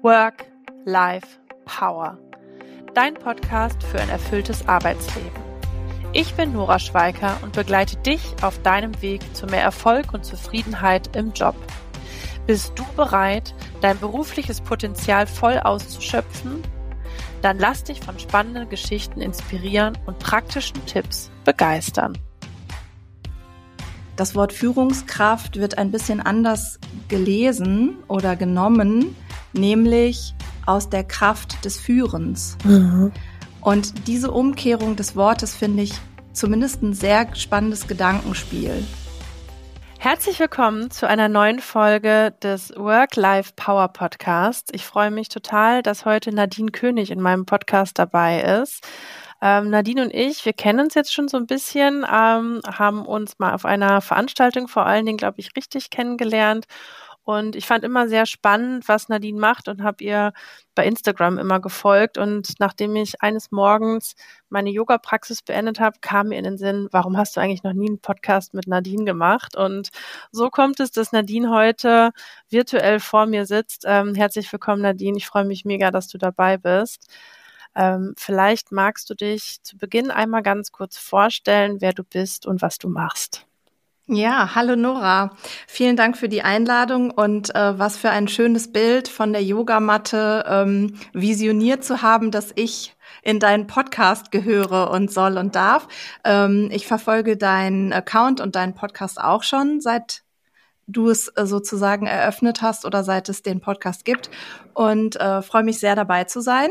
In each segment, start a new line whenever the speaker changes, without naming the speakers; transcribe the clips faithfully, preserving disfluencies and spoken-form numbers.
Work, Life, Power. Dein Podcast für ein erfülltes Arbeitsleben. Ich bin Nora Schweiker und begleite dich auf deinem Weg zu mehr Erfolg und Zufriedenheit im Job. Bist du bereit, dein berufliches Potenzial voll auszuschöpfen? Dann lass dich von spannenden Geschichten inspirieren und praktischen Tipps begeistern.
Das Wort Führungskraft wird ein bisschen anders gelesen oder genommen, nämlich aus der Kraft des Führens. Mhm. Und diese Umkehrung des Wortes finde ich zumindest ein sehr spannendes Gedankenspiel.
Herzlich willkommen zu einer neuen Folge des Work-Life-Power Podcasts. Ich freue mich total, dass heute Nadine König in meinem Podcast dabei ist. Ähm, Nadine und ich, wir kennen uns jetzt schon so ein bisschen, ähm, haben uns mal auf einer Veranstaltung vor allen Dingen, glaube ich, richtig kennengelernt. Und ich fand immer sehr spannend, was Nadine macht und habe ihr bei Instagram immer gefolgt. Und nachdem ich eines Morgens meine Yoga-Praxis beendet habe, kam mir in den Sinn, warum hast du eigentlich noch nie einen Podcast mit Nadine gemacht? Und so kommt es, dass Nadine heute virtuell vor mir sitzt. Ähm, herzlich willkommen, Nadine. Ich freue mich mega, dass du dabei bist. Ähm, vielleicht magst du dich zu Beginn einmal ganz kurz vorstellen, wer du bist und was du machst.
Ja, hallo Nora. Vielen Dank für die Einladung und äh, was für ein schönes Bild von der Yogamatte ähm, visioniert zu haben, dass ich in deinen Podcast gehöre und soll und darf. Ähm, ich verfolge deinen Account und deinen Podcast auch schon, seit du es äh, sozusagen eröffnet hast oder seit es den Podcast gibt und äh, freue mich sehr dabei zu sein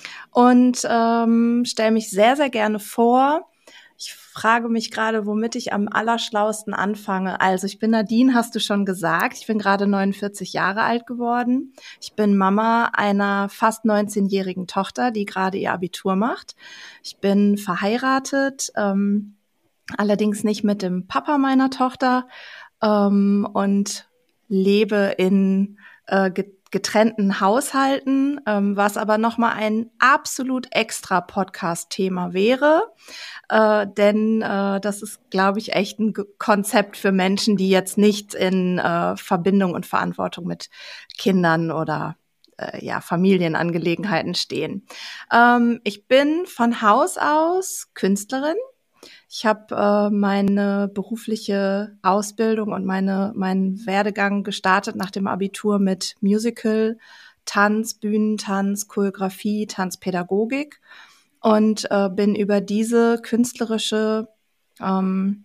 und ähm, stelle mich sehr, sehr gerne vor. Ich frage mich gerade, womit ich am allerschlausten anfange. Also ich bin Nadine, hast du schon gesagt. Ich bin gerade neunundvierzig Jahre alt geworden. Ich bin Mama einer fast neunzehnjährigen Tochter, die gerade ihr Abitur macht. Ich bin verheiratet, ähm, allerdings nicht mit dem Papa meiner Tochter ähm, und lebe in äh, getrennten Haushalten, ähm, was aber nochmal ein absolut extra Podcast-Thema wäre. Äh, denn äh, das ist, glaube ich, echt ein G- Konzept für Menschen, die jetzt nicht in äh, Verbindung und Verantwortung mit Kindern oder äh, ja, Familienangelegenheiten stehen. Ähm, ich bin von Haus aus Künstlerin. Ich habe äh, meine berufliche Ausbildung und meine meinen Werdegang gestartet nach dem Abitur mit Musical, Tanz, Bühnentanz, Choreografie, Tanzpädagogik und äh, bin über diese künstlerische ähm,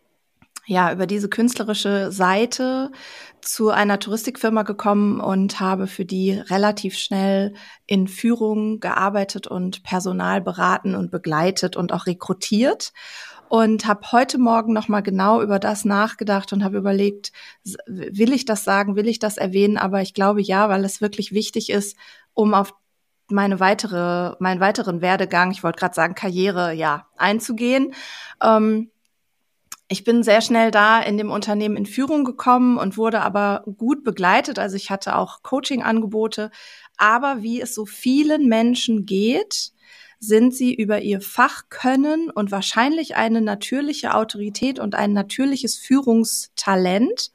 ja, über diese künstlerische Seite zu einer Touristikfirma gekommen und habe für die relativ schnell in Führung gearbeitet und Personal beraten und begleitet und auch rekrutiert. Und habe heute Morgen noch mal genau über das nachgedacht und habe überlegt, will ich das sagen, will ich das erwähnen? Aber ich glaube ja, weil es wirklich wichtig ist, um auf meine weitere, meinen weiteren Werdegang, ich wollte gerade sagen Karriere, ja, einzugehen. Ähm, Ich bin sehr schnell da in dem Unternehmen in Führung gekommen und wurde aber gut begleitet. Also ich hatte auch Coaching-Angebote. Aber wie es so vielen Menschen geht, sind sie über ihr Fachkönnen und wahrscheinlich eine natürliche Autorität und ein natürliches Führungstalent,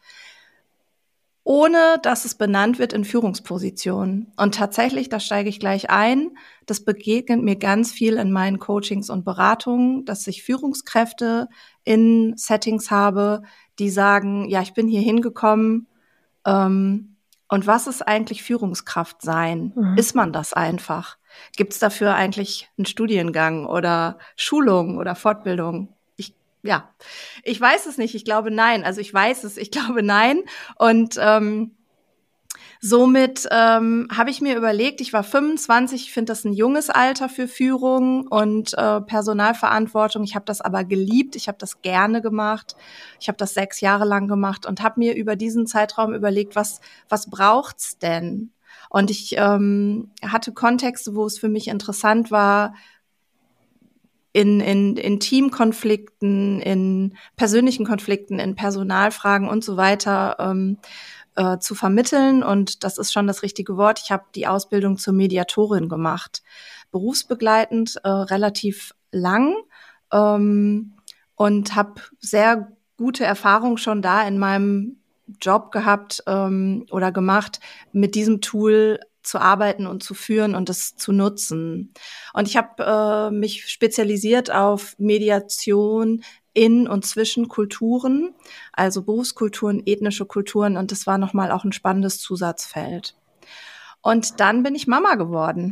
ohne dass es benannt wird in Führungspositionen. Und tatsächlich, da steige ich gleich ein, das begegnet mir ganz viel in meinen Coachings und Beratungen, dass ich Führungskräfte in Settings habe, die sagen, ja, ich bin hier hingekommen, ähm, und was ist eigentlich Führungskraft sein? Mhm. Ist man das einfach? Gibt es dafür eigentlich einen Studiengang oder Schulung oder Fortbildung? Ich, ja, ich weiß es nicht. Ich glaube nein. Also ich weiß es. Ich glaube nein. Und ähm, somit ähm, habe ich mir überlegt, ich war fünfundzwanzig, ich finde das ein junges Alter für Führung und äh, Personalverantwortung. Ich habe das aber geliebt, ich habe das gerne gemacht. Ich habe das sechs Jahre lang gemacht und habe mir über diesen Zeitraum überlegt, was was braucht's denn? Und ich ähm, hatte Kontexte, wo es für mich interessant war, in, in, in Teamkonflikten, in persönlichen Konflikten, in Personalfragen und so weiter ähm, äh, zu vermitteln. Und das ist schon das richtige Wort. Ich habe die Ausbildung zur Mediatorin gemacht, berufsbegleitend, äh, relativ lang ähm, und habe sehr gute Erfahrungen schon da in meinem Job gehabt ähm, oder gemacht, mit diesem Tool zu arbeiten und zu führen und das zu nutzen. Und ich habe äh, mich spezialisiert auf Mediation in und zwischen Kulturen, also Berufskulturen, ethnische Kulturen, und das war nochmal auch ein spannendes Zusatzfeld. Und dann bin ich Mama geworden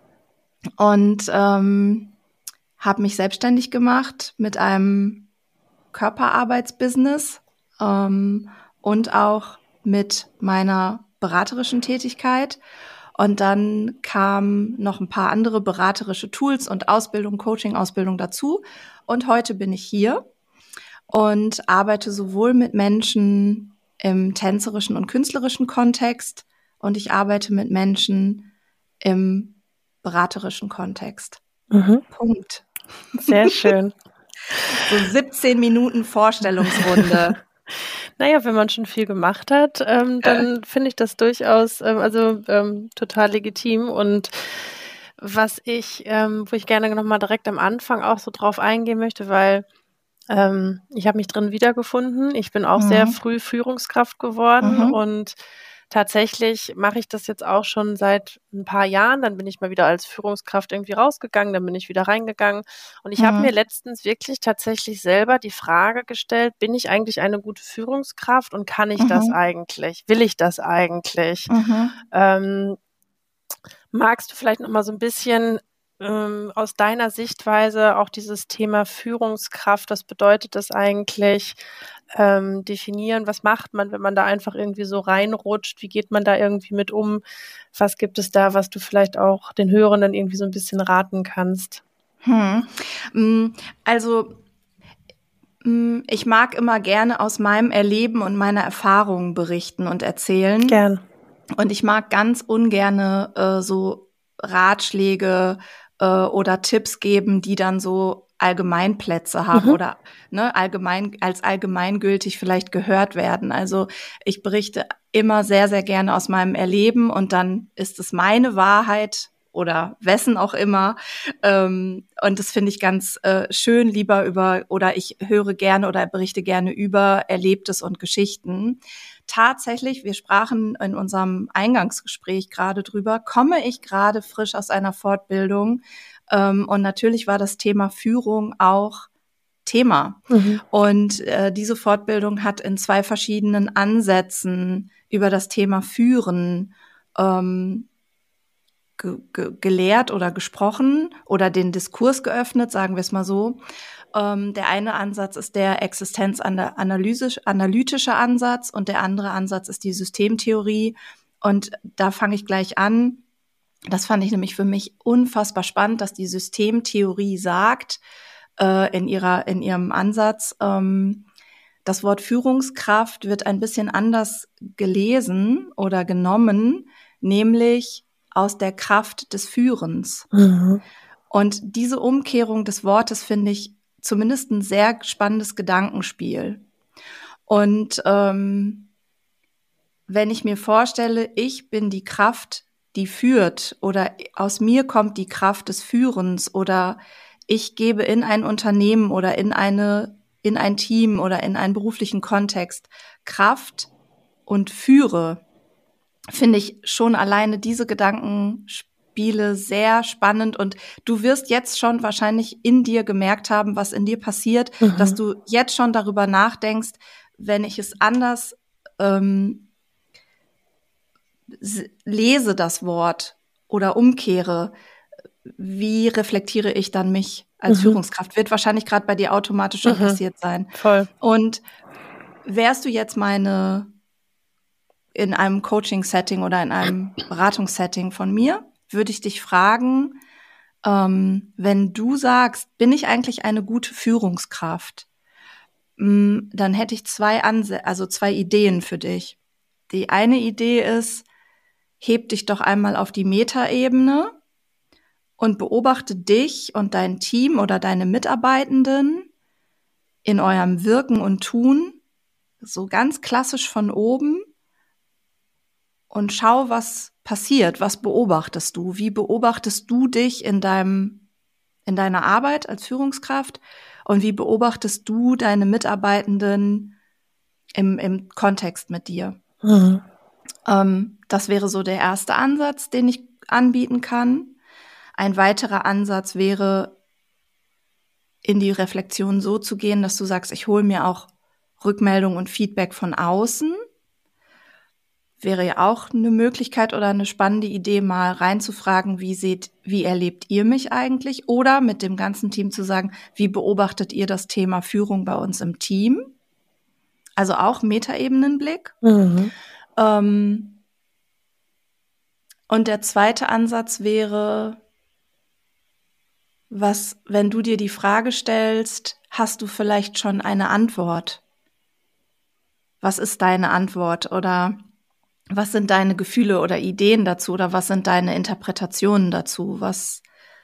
und ähm, habe mich selbstständig gemacht mit einem Körperarbeitsbusiness ähm, und auch mit meiner beraterischen Tätigkeit. Und dann kamen noch ein paar andere beraterische Tools und Ausbildung, Coaching-Ausbildung dazu. Und heute bin ich hier und arbeite sowohl mit Menschen im tänzerischen und künstlerischen Kontext und ich arbeite mit Menschen im beraterischen Kontext.
Mhm.
Punkt.
Sehr schön.
So siebzehn Minuten Vorstellungsrunde.
Naja, wenn man schon viel gemacht hat, ähm, dann finde ich das durchaus, ähm, also ähm, total legitim. Und was ich, ähm, wo ich gerne nochmal direkt am Anfang auch so drauf eingehen möchte, weil ähm, ich habe mich drin wiedergefunden. Ich bin auch
Mhm.
sehr früh Führungskraft geworden
Mhm.
und tatsächlich mache ich das jetzt auch schon seit ein paar Jahren. Dann bin ich mal wieder als Führungskraft irgendwie rausgegangen, dann bin ich wieder reingegangen. Und ich habe
Mhm.
mir letztens wirklich tatsächlich selber die Frage gestellt, bin ich eigentlich eine gute Führungskraft und kann ich das
Mhm.
eigentlich? Will ich das eigentlich?
Mhm.
Ähm, magst du vielleicht noch mal so ein bisschen ähm, aus deiner Sichtweise auch dieses Thema Führungskraft, was bedeutet das eigentlich, ähm, definieren? Was macht man, wenn man da einfach irgendwie so reinrutscht? Wie geht man da irgendwie mit um? Was gibt es da, was du vielleicht auch den Hörenden irgendwie so ein bisschen raten kannst?
Hm. Mm, Also mm, ich mag immer gerne aus meinem Erleben und meiner Erfahrungen berichten und erzählen.
Gern.
Und ich mag ganz ungerne äh, so Ratschläge äh, oder Tipps geben, die dann so Allgemeinplätze haben
Mhm.
oder ne, allgemein als allgemeingültig vielleicht gehört werden. Also ich berichte immer sehr, sehr gerne aus meinem Erleben und dann ist es meine Wahrheit oder wessen auch immer. Ähm, und das finde ich ganz äh, schön, lieber über oder ich höre gerne oder berichte gerne über Erlebtes und Geschichten. Tatsächlich, wir sprachen in unserem Eingangsgespräch gerade drüber, komme ich gerade frisch aus einer Fortbildung ähm, und natürlich war das Thema Führung auch Thema.
Mhm.
Und äh, diese Fortbildung hat in zwei verschiedenen Ansätzen über das Thema Führen ähm, ge ge gelehrt oder gesprochen oder den Diskurs geöffnet, sagen wir es mal so. Ähm, der eine Ansatz ist der existenzanalytische Ansatz und der andere Ansatz ist die Systemtheorie. Und da fange ich gleich an. Das fand ich nämlich für mich unfassbar spannend, dass die Systemtheorie sagt, äh, in ihrer, in ihrem Ansatz, ähm, das Wort Führungskraft wird ein bisschen anders gelesen oder genommen, nämlich aus der Kraft des Führens.
Mhm.
Und diese Umkehrung des Wortes finde ich zumindest ein sehr spannendes Gedankenspiel. Und ähm, wenn ich mir vorstelle, ich bin die Kraft, die führt, oder aus mir kommt die Kraft des Führens, oder ich gebe in ein Unternehmen oder in eine, in ein Team oder in einen beruflichen Kontext Kraft und führe, finde ich schon alleine diese Gedankenspiele sehr spannend und du wirst jetzt schon wahrscheinlich in dir gemerkt haben, was in dir passiert,
Mhm.
dass du jetzt schon darüber nachdenkst, wenn ich es anders ähm, lese, das Wort oder umkehre, wie reflektiere ich dann mich als
Mhm.
Führungskraft? Wird wahrscheinlich gerade bei dir automatisch schon
Mhm.
passiert sein.
Voll.
Und wärst du jetzt meine in einem Coaching-Setting oder in einem Beratungssetting von mir, würde ich dich fragen, ähm, wenn du sagst, bin ich eigentlich eine gute Führungskraft, mh, dann hätte ich zwei Anse also zwei Ideen für dich. Die eine Idee ist, heb dich doch einmal auf die Metaebene und beobachte dich und dein Team oder deine Mitarbeitenden in eurem Wirken und Tun, so ganz klassisch von oben, und schau, was passiert, was beobachtest du, wie beobachtest du dich in deinem, in deiner Arbeit als Führungskraft und wie beobachtest du deine Mitarbeitenden im, im Kontext mit dir.
Mhm.
Ähm, das wäre so der erste Ansatz, den ich anbieten kann. Ein weiterer Ansatz wäre, in die Reflexion so zu gehen, dass du sagst, ich hole mir auch Rückmeldung und Feedback von außen. Wäre ja auch eine Möglichkeit oder eine spannende Idee, mal reinzufragen, wie seht, wie erlebt ihr mich eigentlich? Oder mit dem ganzen Team zu sagen, wie beobachtet ihr das Thema Führung bei uns im Team? Also auch Metaebenenblick.
Mhm.
Ähm, und der zweite Ansatz wäre, was, wenn du dir die Frage stellst, hast du vielleicht schon eine Antwort? Was ist deine Antwort? Oder was sind deine Gefühle oder Ideen dazu? Oder was sind deine Interpretationen dazu? Was,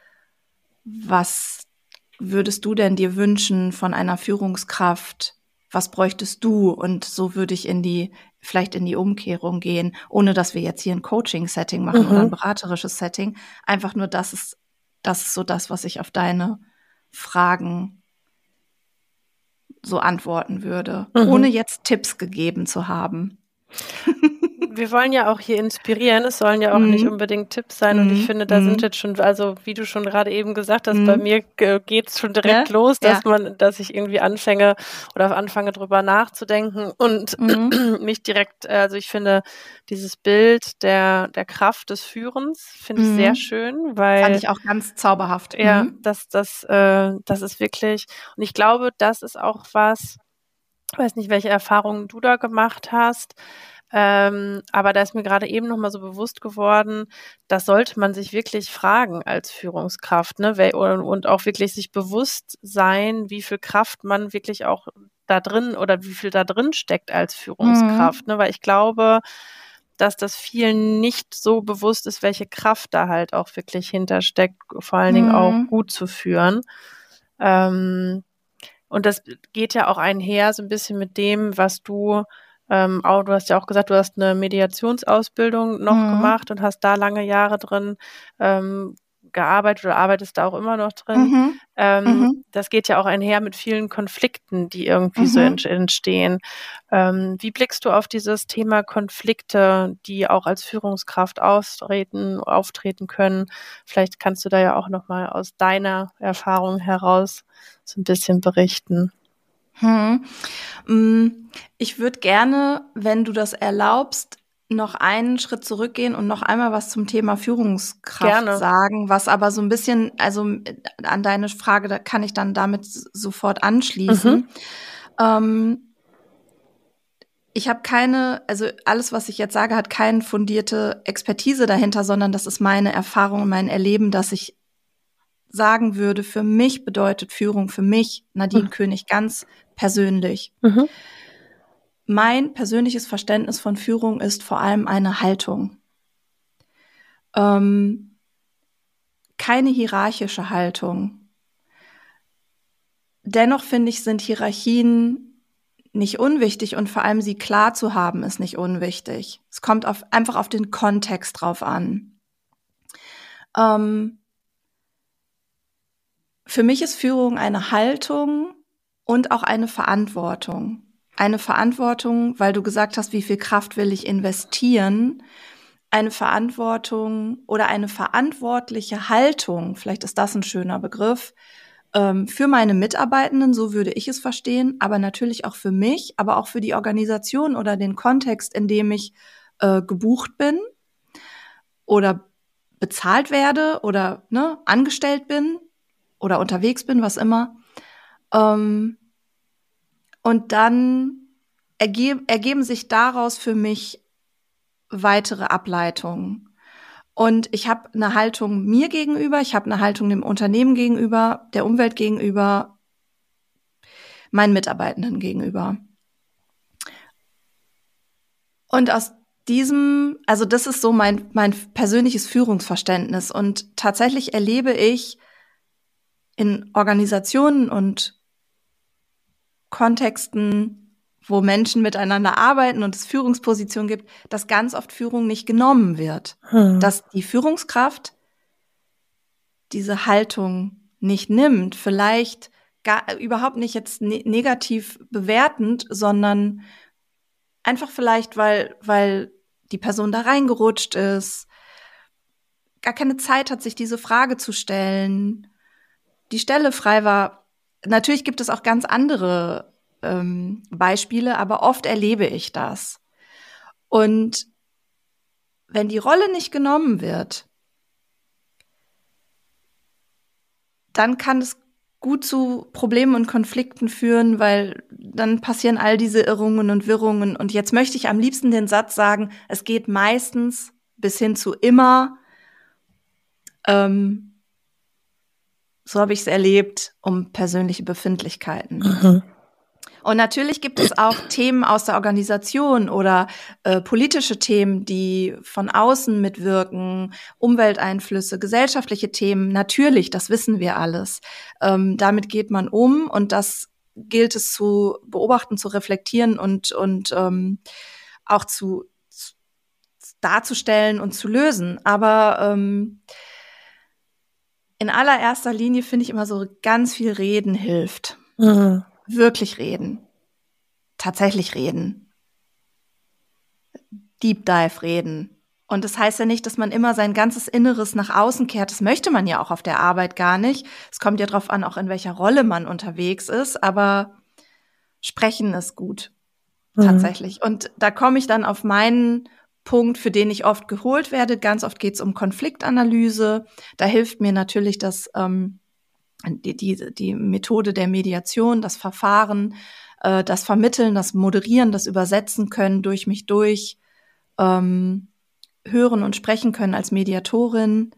was würdest du denn dir wünschen von einer Führungskraft? Was bräuchtest du? Und so würde ich in die, vielleicht in die Umkehrung gehen, ohne dass wir jetzt hier ein Coaching-Setting machen
Mhm.
oder ein beraterisches Setting. Einfach nur, das ist, das ist so das, was ich auf deine Fragen so antworten würde,
Mhm.
ohne jetzt Tipps gegeben zu haben.
Wir wollen ja auch hier inspirieren, es sollen ja auch
Mhm.
nicht unbedingt Tipps sein und ich
Mhm.
finde, da sind
Mhm.
jetzt schon, also wie du schon gerade eben gesagt hast,
Mhm.
bei mir ge- geht's schon direkt
Ne?
los, dass
Ja.
man, dass ich irgendwie anfange oder anfange drüber nachzudenken und
Mhm.
mich direkt, also ich finde dieses Bild der, der Kraft des Führens finde ich sehr
Mhm.
schön,
Fand
weil
ich auch ganz zauberhaft.
ja,
Mhm.
das, das, äh, das ist wirklich, und ich glaube, das ist auch was, ich weiß nicht, welche Erfahrungen du da gemacht hast, ähm, aber da ist mir gerade eben nochmal so bewusst geworden, das sollte man sich wirklich fragen als Führungskraft, ne? Wel- Und, und auch wirklich sich bewusst sein, wie viel Kraft man wirklich auch da drin oder wie viel da drin steckt als Führungskraft,
Mhm.
ne? Weil ich glaube, dass das vielen nicht so bewusst ist, welche Kraft da halt auch wirklich hintersteckt, vor allen Dingen auch
Mhm.
gut zu führen. Ähm, und das geht ja auch einher so ein bisschen mit dem, was du, ähm, auch, du hast ja auch gesagt, du hast eine Mediationsausbildung noch
Mhm.
gemacht und hast da lange Jahre drin ähm, gearbeitet oder arbeitest da auch immer noch drin.
Mhm.
Ähm,
Mhm.
das geht ja auch einher mit vielen Konflikten, die irgendwie so ent-
Mhm.
entstehen. Ähm, wie blickst du auf dieses Thema Konflikte, die auch als Führungskraft auftreten, auftreten können? Vielleicht kannst du da ja auch nochmal aus deiner Erfahrung heraus so ein bisschen berichten.
Mhm. Mm, Ich würde gerne, wenn du das erlaubst, noch einen Schritt zurückgehen und noch einmal was zum Thema Führungskraft
Gerne.
sagen, was aber so ein bisschen, also äh, an deine Frage, da kann ich dann damit s- sofort
Mhm.
anschließen. Ähm, ich habe keine, also alles, was ich jetzt sage, hat keine fundierte Expertise dahinter, sondern das ist meine Erfahrung und mein Erleben, dass ich sagen würde, für mich bedeutet Führung, für mich, Nadine König, ganz persönlich.
Mhm.
Mein persönliches Verständnis von Führung ist vor allem eine Haltung. Ähm, keine hierarchische Haltung. Dennoch finde ich, sind Hierarchien nicht unwichtig und vor allem sie klar zu haben, ist nicht unwichtig. Es kommt auf, einfach auf den Kontext drauf an. Ähm, für mich ist Führung eine Haltung und auch eine Verantwortung. Eine Verantwortung, weil du gesagt hast, wie viel Kraft will ich investieren? Eine Verantwortung oder eine verantwortliche Haltung, vielleicht ist das ein schöner Begriff, ähm, für meine Mitarbeitenden, so würde ich es verstehen, aber natürlich auch für mich, aber auch für die Organisation oder den Kontext, in dem ich äh, gebucht bin oder bezahlt werde oder ne, angestellt bin oder unterwegs bin, was immer. Ähm, und dann ergeb, ergeben sich daraus für mich weitere Ableitungen. Und ich habe eine Haltung mir gegenüber, ich habe eine Haltung dem Unternehmen gegenüber, der Umwelt gegenüber, meinen Mitarbeitenden gegenüber. Und aus diesem, also das ist so mein, mein persönliches Führungsverständnis. Und tatsächlich erlebe ich in Organisationen und Kontexten, wo Menschen miteinander arbeiten und es Führungspositionen gibt, dass ganz oft Führung nicht genommen wird.
Hm.
Dass die Führungskraft diese Haltung nicht nimmt, vielleicht gar, überhaupt nicht jetzt ne- negativ bewertend, sondern einfach vielleicht, weil, weil die Person da reingerutscht ist, gar keine Zeit hat, sich diese Frage zu stellen, die Stelle frei war. Natürlich gibt es auch ganz andere ähm, Beispiele, aber oft erlebe ich das. Und wenn die Rolle nicht genommen wird, dann kann es gut zu Problemen und Konflikten führen, weil dann passieren all diese Irrungen und Wirrungen. Und jetzt möchte ich am liebsten den Satz sagen, es geht meistens bis hin zu immer, ähm, so habe ich es erlebt, um persönliche Befindlichkeiten.
Mhm.
Und natürlich gibt es auch Themen aus der Organisation oder äh, politische Themen, die von außen mitwirken, Umwelteinflüsse, gesellschaftliche Themen. Natürlich, das wissen wir alles. Ähm, damit geht man um und das gilt es zu beobachten, zu reflektieren und und ähm, auch zu, zu darzustellen und zu lösen. Aber ähm, in allererster Linie finde ich immer so, ganz viel Reden hilft.
Mhm.
Wirklich reden. Tatsächlich reden. Deep Dive reden. Und das heißt ja nicht, dass man immer sein ganzes Inneres nach außen kehrt. Das möchte man ja auch auf der Arbeit gar nicht. Es kommt ja drauf an, auch in welcher Rolle man unterwegs ist. Aber sprechen ist gut.
Mhm.
Tatsächlich. Und da komme ich dann auf meinen Punkt, für den ich oft geholt werde. Ganz oft geht es um Konfliktanalyse. Da hilft mir natürlich das, ähm, die, die, die Methode der Mediation, das Verfahren, äh, das Vermitteln, das Moderieren, das Übersetzen können, durch mich durch, ähm, hören und sprechen können als Mediatorin.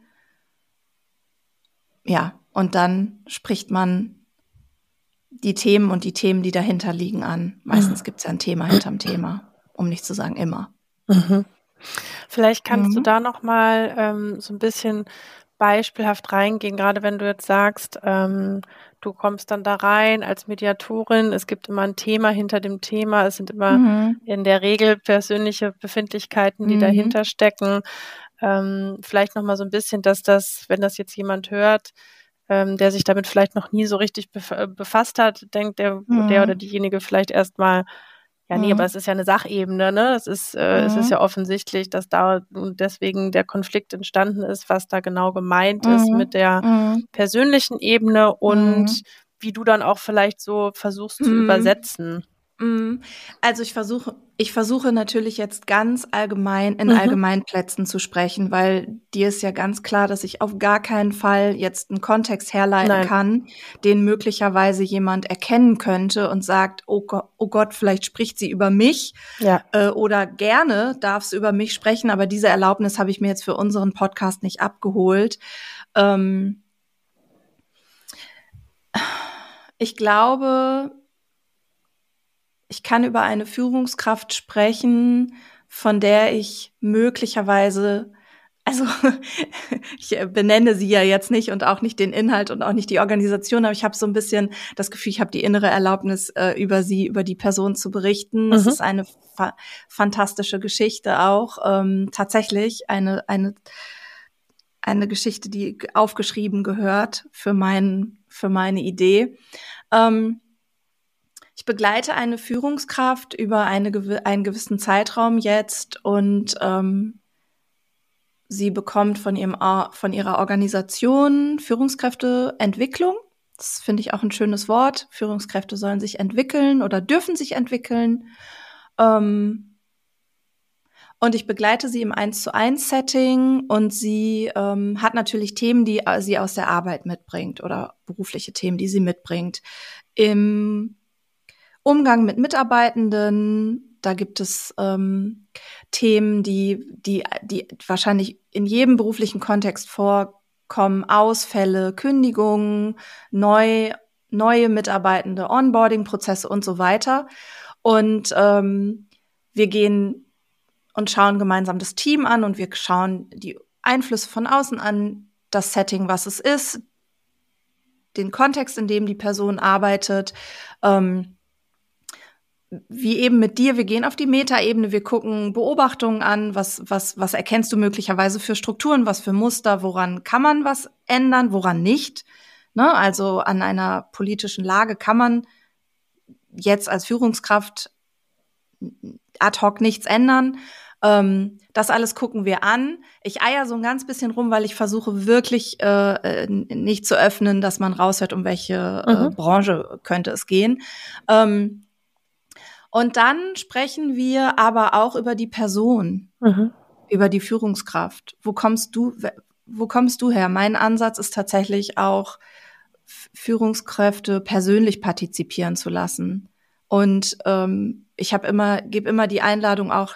Ja, und dann spricht man die Themen und die Themen, die dahinter liegen, an. Meistens
Mhm.
gibt es ja ein Thema hinterm Thema, um nicht zu sagen immer.
Mhm. Vielleicht kannst
Mhm.
du da noch mal ähm, so ein bisschen beispielhaft reingehen, gerade wenn du jetzt sagst, ähm, du kommst dann da rein als Mediatorin, es gibt immer ein Thema hinter dem Thema, es sind immer
Mhm.
in der Regel persönliche Befindlichkeiten, die
Mhm.
dahinter stecken. Ähm, vielleicht noch mal so ein bisschen, dass das, wenn das jetzt jemand hört, ähm, der sich damit vielleicht noch nie so richtig bef- befasst hat, denkt der, der oder
Mhm.
diejenige vielleicht erstmal, ja, nee, aber
Mhm.
es ist ja eine Sachebene, ne? Es ist, äh, es ist
Mhm.
ja offensichtlich, dass da deswegen der Konflikt entstanden ist, was da genau gemeint ist mit
Mhm.
der
Mhm.
persönlichen Ebene und
Mhm.
wie du dann auch vielleicht so versuchst zu
Mhm.
übersetzen.
Mhm. Also ich versuche, ich versuche natürlich jetzt ganz allgemein in
Mhm.
Allgemeinplätzen zu sprechen, weil dir ist ja ganz klar, dass ich auf gar keinen Fall jetzt einen Kontext herleiten
Nein.
kann, den möglicherweise jemand erkennen könnte und sagt, oh Gott, oh Gott, vielleicht spricht sie über mich
Ja.
äh, oder gerne darf sie über mich sprechen, aber diese Erlaubnis habe ich mir jetzt für unseren Podcast nicht abgeholt. Ähm, ich glaube, ich kann über eine Führungskraft sprechen, von der ich möglicherweise, also ich benenne sie ja jetzt nicht und auch nicht den Inhalt und auch nicht die Organisation, aber ich habe so ein bisschen das Gefühl, ich habe die innere Erlaubnis, äh, über sie, über die Person zu berichten. Es
Mhm.
ist eine fa- fantastische Geschichte auch, ähm, tatsächlich eine eine eine Geschichte, die aufgeschrieben gehört für mein für meine Idee. Ähm, Ich begleite eine Führungskraft über eine, einen gewissen Zeitraum jetzt und ähm, sie bekommt von, ihrem, von ihrer Organisation Führungskräfteentwicklung. Das finde ich auch ein schönes Wort. Führungskräfte sollen sich entwickeln oder dürfen sich entwickeln. Ähm, und ich begleite sie im eins zu eins Setting und sie ähm, hat natürlich Themen, die sie aus der Arbeit mitbringt oder berufliche Themen, die sie mitbringt. Im Umgang mit Mitarbeitenden, da gibt es ähm, Themen, die, die, die wahrscheinlich in jedem beruflichen Kontext vorkommen, Ausfälle, Kündigungen, neu, neue Mitarbeitende, Onboarding-Prozesse und so weiter. Und ähm, wir gehen und schauen gemeinsam das Team an und wir schauen die Einflüsse von außen an, das Setting, was es ist, den Kontext, in dem die Person arbeitet, ähm, wie eben mit dir, wir gehen auf die Metaebene, wir gucken Beobachtungen an, was, was, was erkennst du möglicherweise für Strukturen, was für Muster, woran kann man was ändern, woran nicht. Ne? Also an einer politischen Lage kann man jetzt als Führungskraft ad hoc nichts ändern. Ähm, das alles gucken wir an. Ich eier so ein ganz bisschen rum, weil ich versuche wirklich äh, nicht zu öffnen, dass man raushört, um welche
Mhm.
äh, Branche könnte es gehen. Ähm, und dann sprechen wir aber auch über die Person,
Mhm.
über die Führungskraft. Wo kommst du, wo kommst du her? Mein Ansatz ist tatsächlich auch, Führungskräfte persönlich partizipieren zu lassen. Und ähm, ich habe immer, gebe immer die Einladung auch,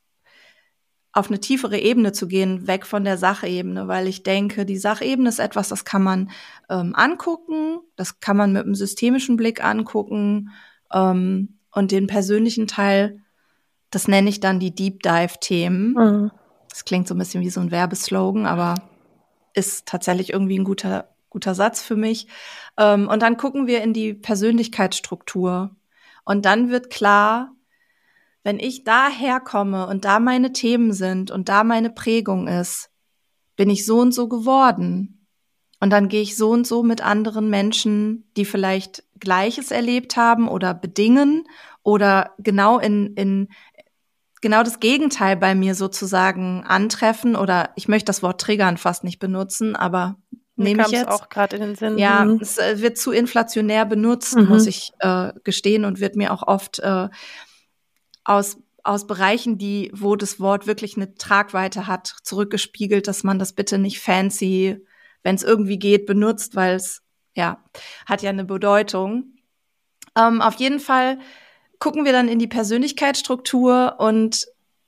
auf eine tiefere Ebene zu gehen, weg von der Sachebene, weil ich denke, die Sachebene ist etwas, das kann man ähm, angucken, das kann man mit einem systemischen Blick angucken, ähm, und den persönlichen Teil, das nenne ich dann die Deep Dive-Themen.
Mhm.
Das klingt so ein bisschen wie so ein Werbeslogan, aber ist tatsächlich irgendwie ein guter, guter Satz für mich. Ähm, und dann gucken wir in die Persönlichkeitsstruktur. Und dann wird klar, wenn ich daher komme und da meine Themen sind und da meine Prägung ist, bin ich so und so geworden. Und dann gehe ich so und so mit anderen Menschen, die vielleicht Gleiches erlebt haben oder bedingen oder genau in, in genau das Gegenteil bei mir sozusagen antreffen, oder ich möchte das Wort triggern fast nicht benutzen, aber
Mir
nehme ich
kam es
jetzt.
auch gerade in den Sinn.
Ja,
Mhm.
es äh, wird zu inflationär benutzt,
Mhm.
muss ich äh, gestehen, und wird mir auch oft äh, aus aus Bereichen, die, wo das Wort wirklich eine Tragweite hat, zurückgespiegelt, dass man das bitte nicht fancy, wenn es irgendwie geht, benutzt, weil es, ja, hat ja eine Bedeutung. Ähm, auf jeden Fall gucken wir dann in die Persönlichkeitsstruktur und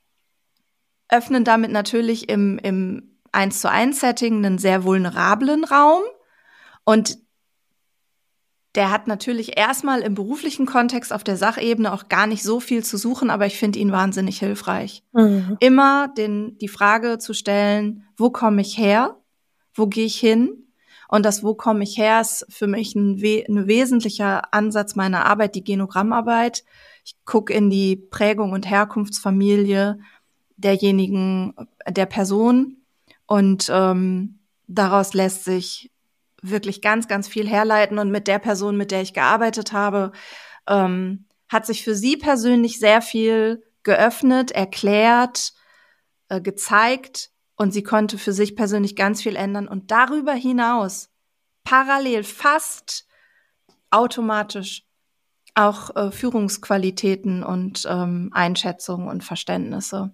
öffnen damit natürlich im, im eins zu eins Setting einen sehr vulnerablen Raum. Und der hat natürlich erstmal im beruflichen Kontext auf der Sachebene auch gar nicht so viel zu suchen, aber ich finde ihn wahnsinnig hilfreich.
Mhm.
Immer den, die Frage zu stellen, wo komme ich her? Wo gehe ich hin? Und das Wo komme ich her ist für mich ein, ein wesentlicher Ansatz meiner Arbeit, die Genogrammarbeit. Ich gucke in die Prägung und Herkunftsfamilie derjenigen, der Person, und ähm, daraus lässt sich wirklich ganz, ganz viel herleiten. Und mit der Person, mit der ich gearbeitet habe, ähm, hat sich für sie persönlich sehr viel geöffnet, erklärt, äh, gezeigt, und sie konnte für sich persönlich ganz viel ändern. Und darüber hinaus parallel fast automatisch auch äh, Führungsqualitäten und ähm, Einschätzungen und Verständnisse.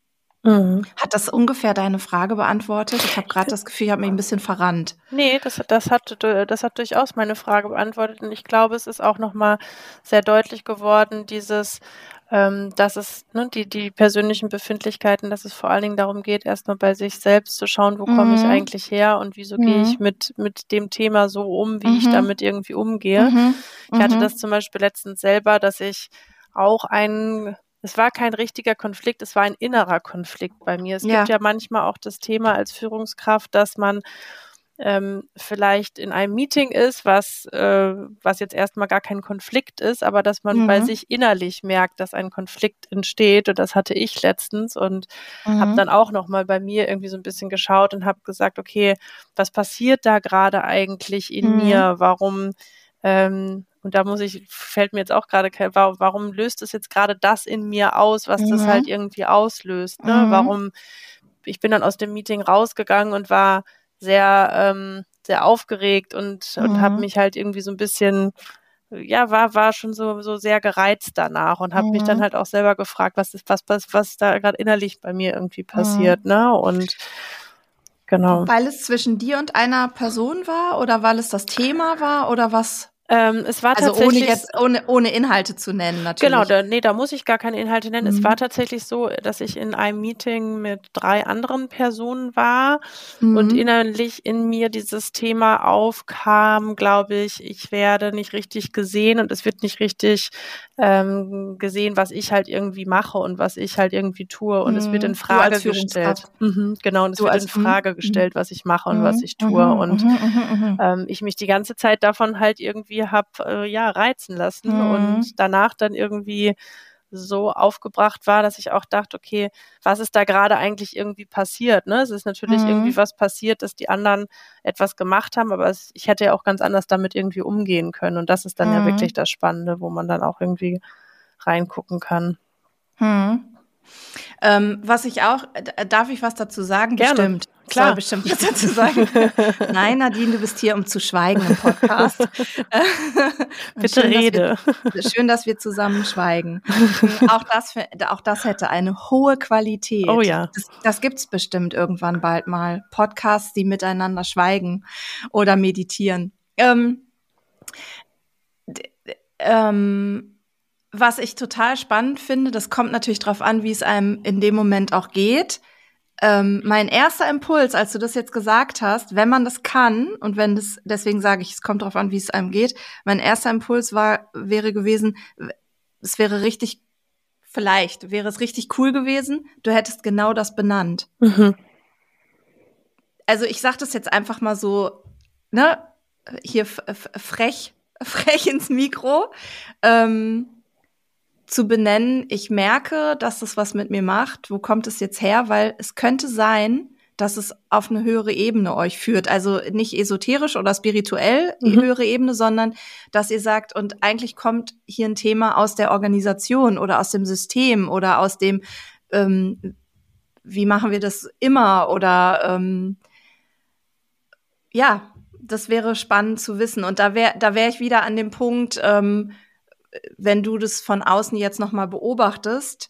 Mhm.
Hat das ungefähr deine Frage beantwortet? Ich habe gerade das Gefühl, ich habe mich ein bisschen verrannt.
Nee, das, das, hat, das hat durchaus meine Frage beantwortet. Und ich glaube, es ist auch nochmal sehr deutlich geworden, dieses, ähm, dass es, ne, die, die persönlichen Befindlichkeiten, dass es vor allen Dingen darum geht, erstmal bei sich selbst zu schauen, wo komme ich
Mhm.
eigentlich her und wieso gehe ich
Mhm.
mit, mit dem Thema so um, wie
Mhm.
ich damit irgendwie umgehe.
Mhm.
Ich hatte das
Mhm.
zum Beispiel letztens selber, dass ich auch einen Es war kein richtiger Konflikt, es war ein innerer Konflikt bei mir. Es gibt
Ja.
ja manchmal auch das Thema als Führungskraft, dass man ähm, vielleicht in einem Meeting ist, was, äh, was jetzt erstmal gar kein Konflikt ist, aber dass man bei
Mhm.
sich innerlich merkt, dass ein Konflikt entsteht. Und das hatte ich letztens und habe dann
Mhm.
auch nochmal bei mir irgendwie so ein bisschen geschaut und habe gesagt, okay, was passiert da gerade eigentlich in
Mhm.
mir? Warum ähm, und da muss ich, fällt mir jetzt auch gerade, warum, warum löst es jetzt gerade das in mir aus, was das halt
Mhm.
irgendwie auslöst, ne?
Mhm.
Warum, ich bin dann aus dem Meeting rausgegangen und war sehr, ähm, sehr aufgeregt und, und habe
Mhm.
mich halt irgendwie so ein bisschen, ja, war, war schon so, so sehr gereizt danach und habe mich dann
Mhm.
halt auch selber gefragt, was ist, was, was, was da gerade innerlich bei mir irgendwie passiert,
Mhm.
ne? Und genau.
Weil es zwischen dir und einer Person war oder weil es das Thema war oder was?
Ähm, es war
Also ohne
tatsächlich
jetzt, ohne, ohne Inhalte zu nennen,
Genau,
natürlich.
da, nee, da muss ich gar keine Inhalte nennen. Es war
Mhm.
tatsächlich so, dass ich in einem Meeting mit drei anderen Personen war und
Mhm.
innerlich in mir dieses Thema aufkam, glaube ich, ich werde nicht richtig gesehen und es wird nicht richtig ähm, gesehen, was ich halt irgendwie mache und was ich halt irgendwie tue und es wird in
Mhm. Du als
Frage gestellt.
Führungskraft.
Mhm, genau, und es
Du
wird in
als, mhm.
Frage
Mhm.
gestellt, was ich mache und was
Mhm.
ich tue und
Mhm. Mhm. Mhm.
ähm, ich mich die ganze Zeit davon halt irgendwie hab äh, ja reizen lassen und
Mhm.
danach dann irgendwie so aufgebracht war, dass ich auch dachte, okay, was ist da gerade eigentlich irgendwie passiert? Ne? Es ist natürlich irgendwie
Mhm.
was passiert, dass die anderen etwas gemacht haben, aber es, ich hätte ja auch ganz anders damit irgendwie umgehen können. Und das ist dann ja wirklich
Mhm.
das Spannende, wo man dann auch irgendwie reingucken kann.
Mhm. Ähm, was ich auch, äh, darf ich was dazu sagen?
Gerne.
Bestimmt.
Klar.
Soll bestimmt was dazu sagen. Nein, Nadine, du bist hier, um zu schweigen im Podcast.
Bitte
schön,
rede.
Dass wir, schön, dass wir zusammen schweigen. Auch das, auch das hätte eine hohe Qualität.
Oh ja.
Das, das gibt's bestimmt irgendwann bald mal. Podcasts, die miteinander schweigen oder meditieren. Ähm, d- ähm, Was ich total spannend finde, das kommt natürlich drauf an, wie es einem in dem Moment auch geht. Ähm, mein erster Impuls, als du das jetzt gesagt hast, wenn man das kann und wenn das, deswegen sage ich, es kommt drauf an, wie es einem geht. Mein erster Impuls war, wäre gewesen, es wäre richtig, vielleicht wäre es richtig cool gewesen, du hättest genau das benannt.
Mhm.
Also ich sage das jetzt einfach mal so, ne, hier f- f- frech, frech ins Mikro. Ähm, zu benennen, ich merke, dass das was mit mir macht. Wo kommt es jetzt her? Weil es könnte sein, dass es auf eine höhere Ebene euch führt. Also nicht esoterisch oder spirituell
Mhm.
höhere Ebene, sondern dass ihr sagt, und eigentlich kommt hier ein Thema aus der Organisation oder aus dem System oder aus dem, ähm, wie machen wir das immer? Oder ähm, ja, das wäre spannend zu wissen. Und da wäre da wäre ich wieder an dem Punkt, ähm, wenn du das von außen jetzt noch mal beobachtest,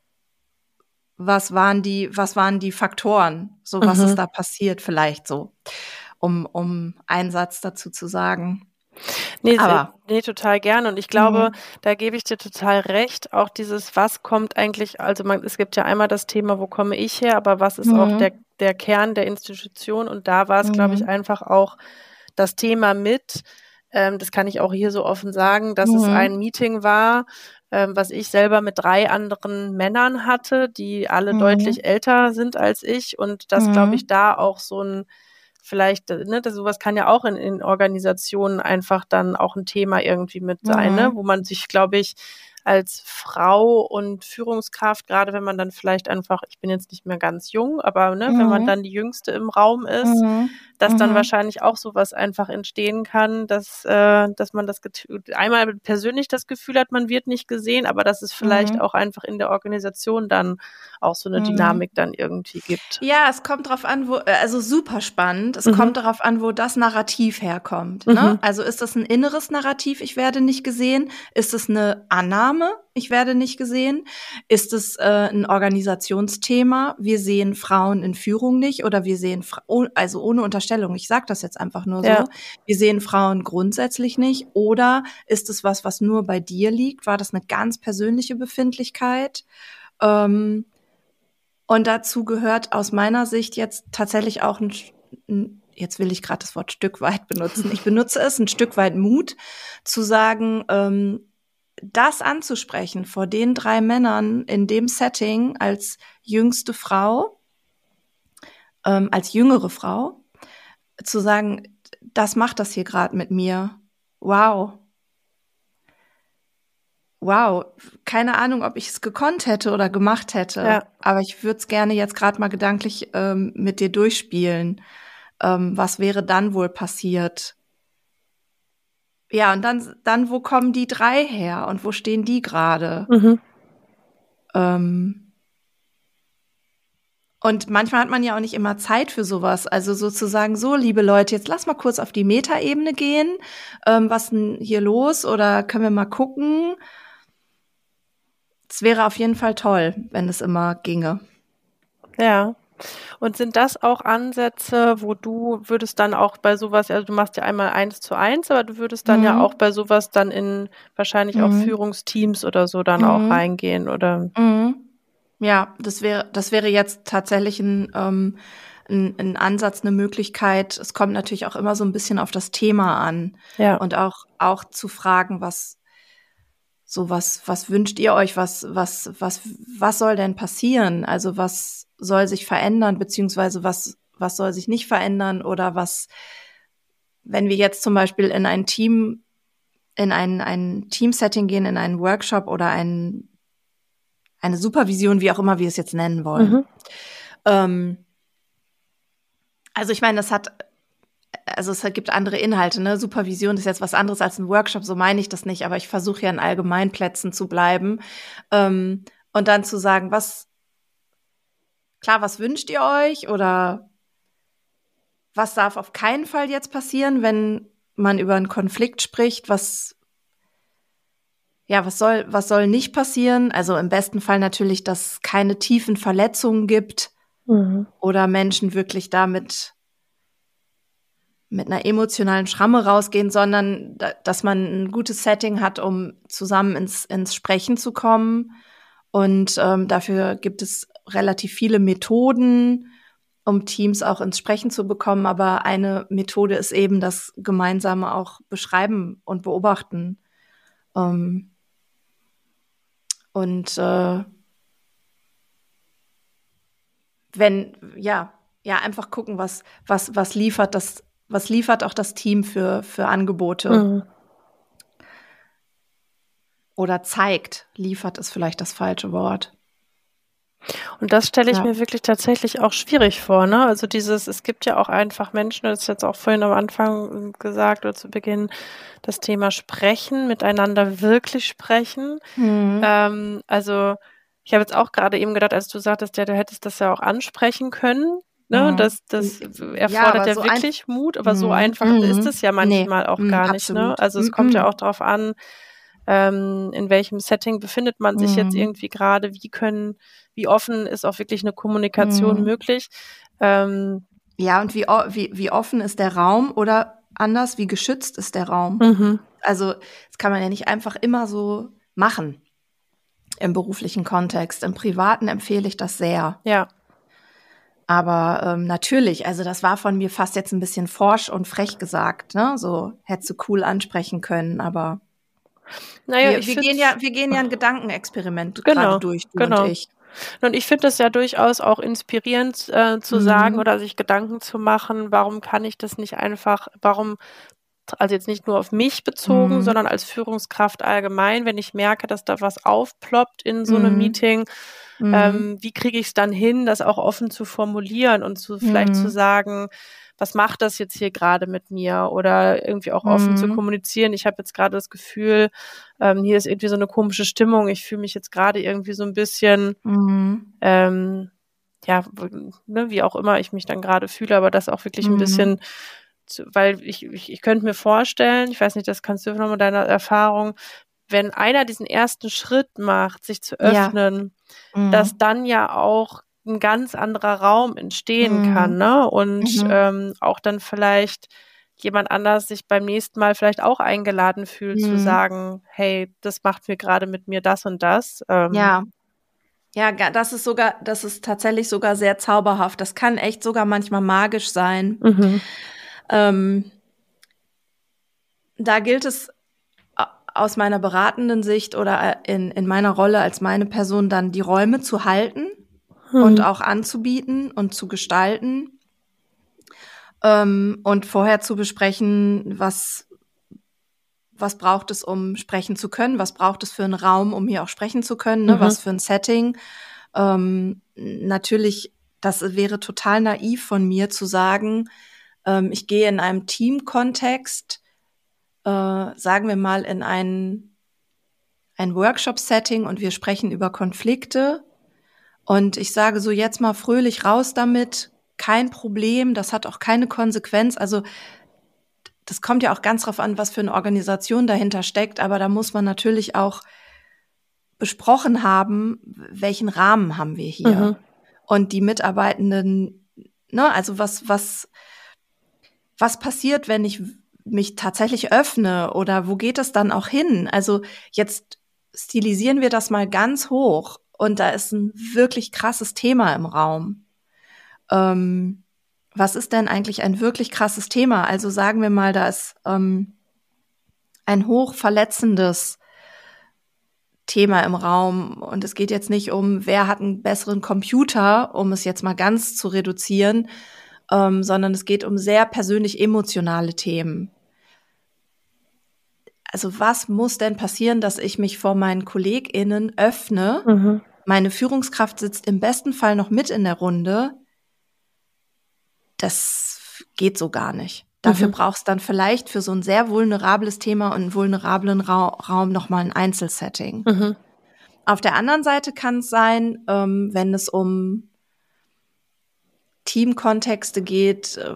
was waren die, was waren die Faktoren, so was
Mhm.
ist da passiert, vielleicht so, um, um einen Satz dazu zu sagen.
Nee,
Aber
nee, total gerne. Und ich glaube,
Mhm.
da gebe ich dir total recht. Auch dieses, was kommt eigentlich, also man, es gibt ja einmal das Thema, wo komme ich her, aber was ist auch
Mhm.
der, der Kern der Institution? Und da war es, glaube ich,
Mhm.
einfach auch das Thema mit, ähm, das kann ich auch hier so offen sagen, dass es
Mhm.
ein Meeting war, ähm, was ich selber mit drei anderen Männern hatte, die alle
Mhm.
deutlich älter sind als ich. Und das,
Mhm.
glaube ich, da auch so ein vielleicht, ne, das, sowas kann ja auch in, in Organisationen einfach dann auch ein Thema irgendwie mit sein,
Mhm.
ne, wo man sich, glaube ich, als Frau und Führungskraft, gerade wenn man dann vielleicht einfach, ich bin jetzt nicht mehr ganz jung, aber ne, wenn man
Mhm.
dann die Jüngste im Raum ist,
Mhm.
dass dann
Mhm.
wahrscheinlich auch sowas einfach entstehen kann, dass, äh, dass man das get- einmal persönlich das Gefühl hat, man wird nicht gesehen, aber dass es vielleicht
Mhm.
auch einfach in der Organisation dann auch so eine
Mhm.
Dynamik dann irgendwie gibt.
Ja, es kommt drauf an, wo, also super spannend. Es
Mhm.
kommt darauf an, wo das Narrativ herkommt.
Mhm.
Ne? Also ist das ein inneres Narrativ, ich werde nicht gesehen? Ist es eine Annahme, ich werde nicht gesehen? Ist es äh, ein Organisationsthema? Wir sehen Frauen in Führung nicht oder wir sehen, Fra oh, also ohne Unterstellung, ich sage das jetzt einfach nur
Ja.
so, wir sehen Frauen grundsätzlich nicht. Oder ist es was, was nur bei dir liegt? War das eine ganz persönliche Befindlichkeit? Ähm, Und dazu gehört aus meiner Sicht jetzt tatsächlich auch ein, ein jetzt will ich gerade das Wort Stück weit benutzen. Ich benutze es, ein Stück weit Mut, zu sagen, ähm, das anzusprechen vor den drei Männern in dem Setting als jüngste Frau, ähm, als jüngere Frau, zu sagen, das macht das hier gerade mit mir. Wow. Wow, keine Ahnung, ob ich es gekonnt hätte oder gemacht hätte,
Ja.
aber ich würde es gerne jetzt gerade mal gedanklich ähm, mit dir durchspielen. Ähm, was wäre dann wohl passiert? Ja, und dann, dann, wo kommen die drei her und wo stehen die gerade?
Mhm.
Ähm, und manchmal hat man ja auch nicht immer Zeit für sowas. Also sozusagen so, liebe Leute, jetzt lass mal kurz auf die Metaebene gehen. Ähm, was ist denn hier los? Oder können wir mal gucken? Es wäre auf jeden Fall toll, wenn es immer ginge.
Ja. Und sind das auch Ansätze, wo du würdest dann auch bei sowas, also du machst ja einmal eins zu eins, aber du würdest dann
Mhm.
ja auch bei sowas dann in wahrscheinlich auch
Mhm.
Führungsteams oder so dann
Mhm.
auch reingehen, oder?
Mhm. Ja, das wäre, das wäre jetzt tatsächlich ein, ähm, ein, ein Ansatz, eine Möglichkeit. Es kommt natürlich auch immer so ein bisschen auf das Thema an
Ja.
und auch, auch zu fragen, was, so was, was wünscht ihr euch? Was, was, was, was soll denn passieren? Also was soll sich verändern, beziehungsweise was, was soll sich nicht verändern oder was, wenn wir jetzt zum Beispiel in ein Team, in ein, ein Teamsetting gehen, in einen Workshop oder ein, eine Supervision, wie auch immer wir es jetzt nennen wollen.
Mhm.
Ähm, also ich meine, das hat, also es gibt andere Inhalte, ne? Supervision ist jetzt was anderes als ein Workshop, so meine ich das nicht, aber ich versuche ja in Allgemeinplätzen zu bleiben. Ähm, Und dann zu sagen, was, klar, was wünscht ihr euch oder was darf auf keinen Fall jetzt passieren, wenn man über einen Konflikt spricht, was, ja, was soll, was soll nicht passieren? Also im besten Fall natürlich, dass es keine tiefen Verletzungen gibt mhm. oder Menschen wirklich damit mit einer emotionalen Schramme rausgehen, sondern da, dass man ein gutes Setting hat, um zusammen ins, ins Sprechen zu kommen. Und ähm, dafür gibt es relativ viele Methoden, um Teams auch ins Sprechen zu bekommen. Aber eine Methode ist eben das gemeinsame auch Beschreiben und Beobachten. Ähm, und äh, wenn, ja, ja, einfach gucken, was, was, was liefert das, was liefert auch das Team für, für Angebote. Mhm. Oder zeigt, liefert ist vielleicht das falsche Wort.
Und das stelle ich ja. mir wirklich tatsächlich auch schwierig vor, ne? Also dieses, es gibt ja auch einfach Menschen, das ist jetzt auch vorhin am Anfang gesagt oder zu Beginn, das Thema Sprechen, miteinander wirklich sprechen. Mhm. Ähm, also ich habe jetzt auch gerade eben gedacht, als du sagtest, ja, du hättest das ja auch ansprechen können, ne? Mhm. Das, das erfordert ja, ja so wirklich ein- Mut, aber mhm. so einfach mhm. ist es ja manchmal nee. auch gar mhm, nicht, ne? Also es mhm. kommt ja auch darauf an, Ähm, in welchem Setting befindet man sich mm. jetzt irgendwie gerade, wie können, wie offen ist auch wirklich eine Kommunikation mm. möglich. Ähm,
ja, und wie, wie, wie offen ist der Raum oder anders, wie geschützt ist der Raum?
Mhm.
Also das kann man ja nicht einfach immer so machen im beruflichen Kontext. Im Privaten empfehle ich das sehr.
Ja.
Aber ähm, natürlich, also das war von mir fast jetzt ein bisschen forsch und frech gesagt, ne? So hättest du cool ansprechen können, aber
Naja,
wir,
ich
wir gehen ja, wir gehen ja ein Gedankenexperiment
genau,
gerade durch, du
genau.
und ich.
Und ich finde das ja durchaus auch inspirierend äh, zu mhm. sagen oder sich Gedanken zu machen, warum kann ich das nicht einfach, warum, also jetzt nicht nur auf mich bezogen, mhm. sondern als Führungskraft allgemein, wenn ich merke, dass da was aufploppt in so einem mhm. Meeting, mhm. ähm, wie kriege ich es dann hin, das auch offen zu formulieren und zu vielleicht mhm. zu sagen, was macht das jetzt hier gerade mit mir oder irgendwie auch offen mhm. zu kommunizieren. Ich habe jetzt gerade das Gefühl, ähm, hier ist irgendwie so eine komische Stimmung. Ich fühle mich jetzt gerade irgendwie so ein bisschen, mhm. ähm, ja, ne, wie auch immer ich mich dann gerade fühle, aber das auch wirklich mhm. ein bisschen, zu, weil ich, ich, ich könnte mir vorstellen, ich weiß nicht, das kannst du nochmal deiner Erfahrung, wenn einer diesen ersten Schritt macht, sich zu öffnen, ja. mhm. dass dann ja auch ein ganz anderer Raum entstehen mhm. kann, ne? Und mhm. ähm, auch dann vielleicht jemand anders sich beim nächsten Mal vielleicht auch eingeladen fühlt, mhm. zu sagen, hey, das macht mir gerade mit mir das und das. Ähm,
ja. Ja, das ist sogar, das ist tatsächlich sogar sehr zauberhaft. Das kann echt sogar manchmal magisch sein.
Mhm.
Ähm, da gilt es aus meiner beratenden Sicht oder in, in meiner Rolle als meine Person dann die Räume zu halten hm. und auch anzubieten und zu gestalten ähm, und vorher zu besprechen, was, was braucht es, um sprechen zu können, was braucht es für einen Raum, um hier auch sprechen zu können, ne? Mhm. Was für ein Setting. Ähm, natürlich, das wäre total naiv von mir zu sagen, ähm, ich gehe in einem Team-Kontext, Äh, sagen wir mal, in ein, ein Workshop-Setting und wir sprechen über Konflikte und ich sage so, jetzt mal fröhlich raus damit, kein Problem, das hat auch keine Konsequenz. Also das kommt ja auch ganz drauf an, was für eine Organisation dahinter steckt, aber da muss man natürlich auch besprochen haben, welchen Rahmen haben wir hier. Mhm. Und die Mitarbeitenden, ne, also was, was, was passiert, wenn ich mich tatsächlich öffne oder wo geht es dann auch hin? Also jetzt stilisieren wir das mal ganz hoch und da ist ein wirklich krasses Thema im Raum. Ähm, was ist denn eigentlich ein wirklich krasses Thema? Also sagen wir mal, da ist ähm, ein hochverletzendes Thema im Raum und es geht jetzt nicht um, wer hat einen besseren Computer, um es jetzt mal ganz zu reduzieren, ähm, sondern es geht um sehr persönlich emotionale Themen. Also was muss denn passieren, dass ich mich vor meinen KollegInnen öffne? Mhm. Meine Führungskraft sitzt im besten Fall noch mit in der Runde. Das geht so gar nicht. Dafür mhm. brauchst dann vielleicht für so ein sehr vulnerables Thema und einen vulnerablen Ra- Raum nochmal ein Einzelsetting. Mhm. Auf der anderen Seite kann es sein, ähm, wenn es um Teamkontexte geht, äh,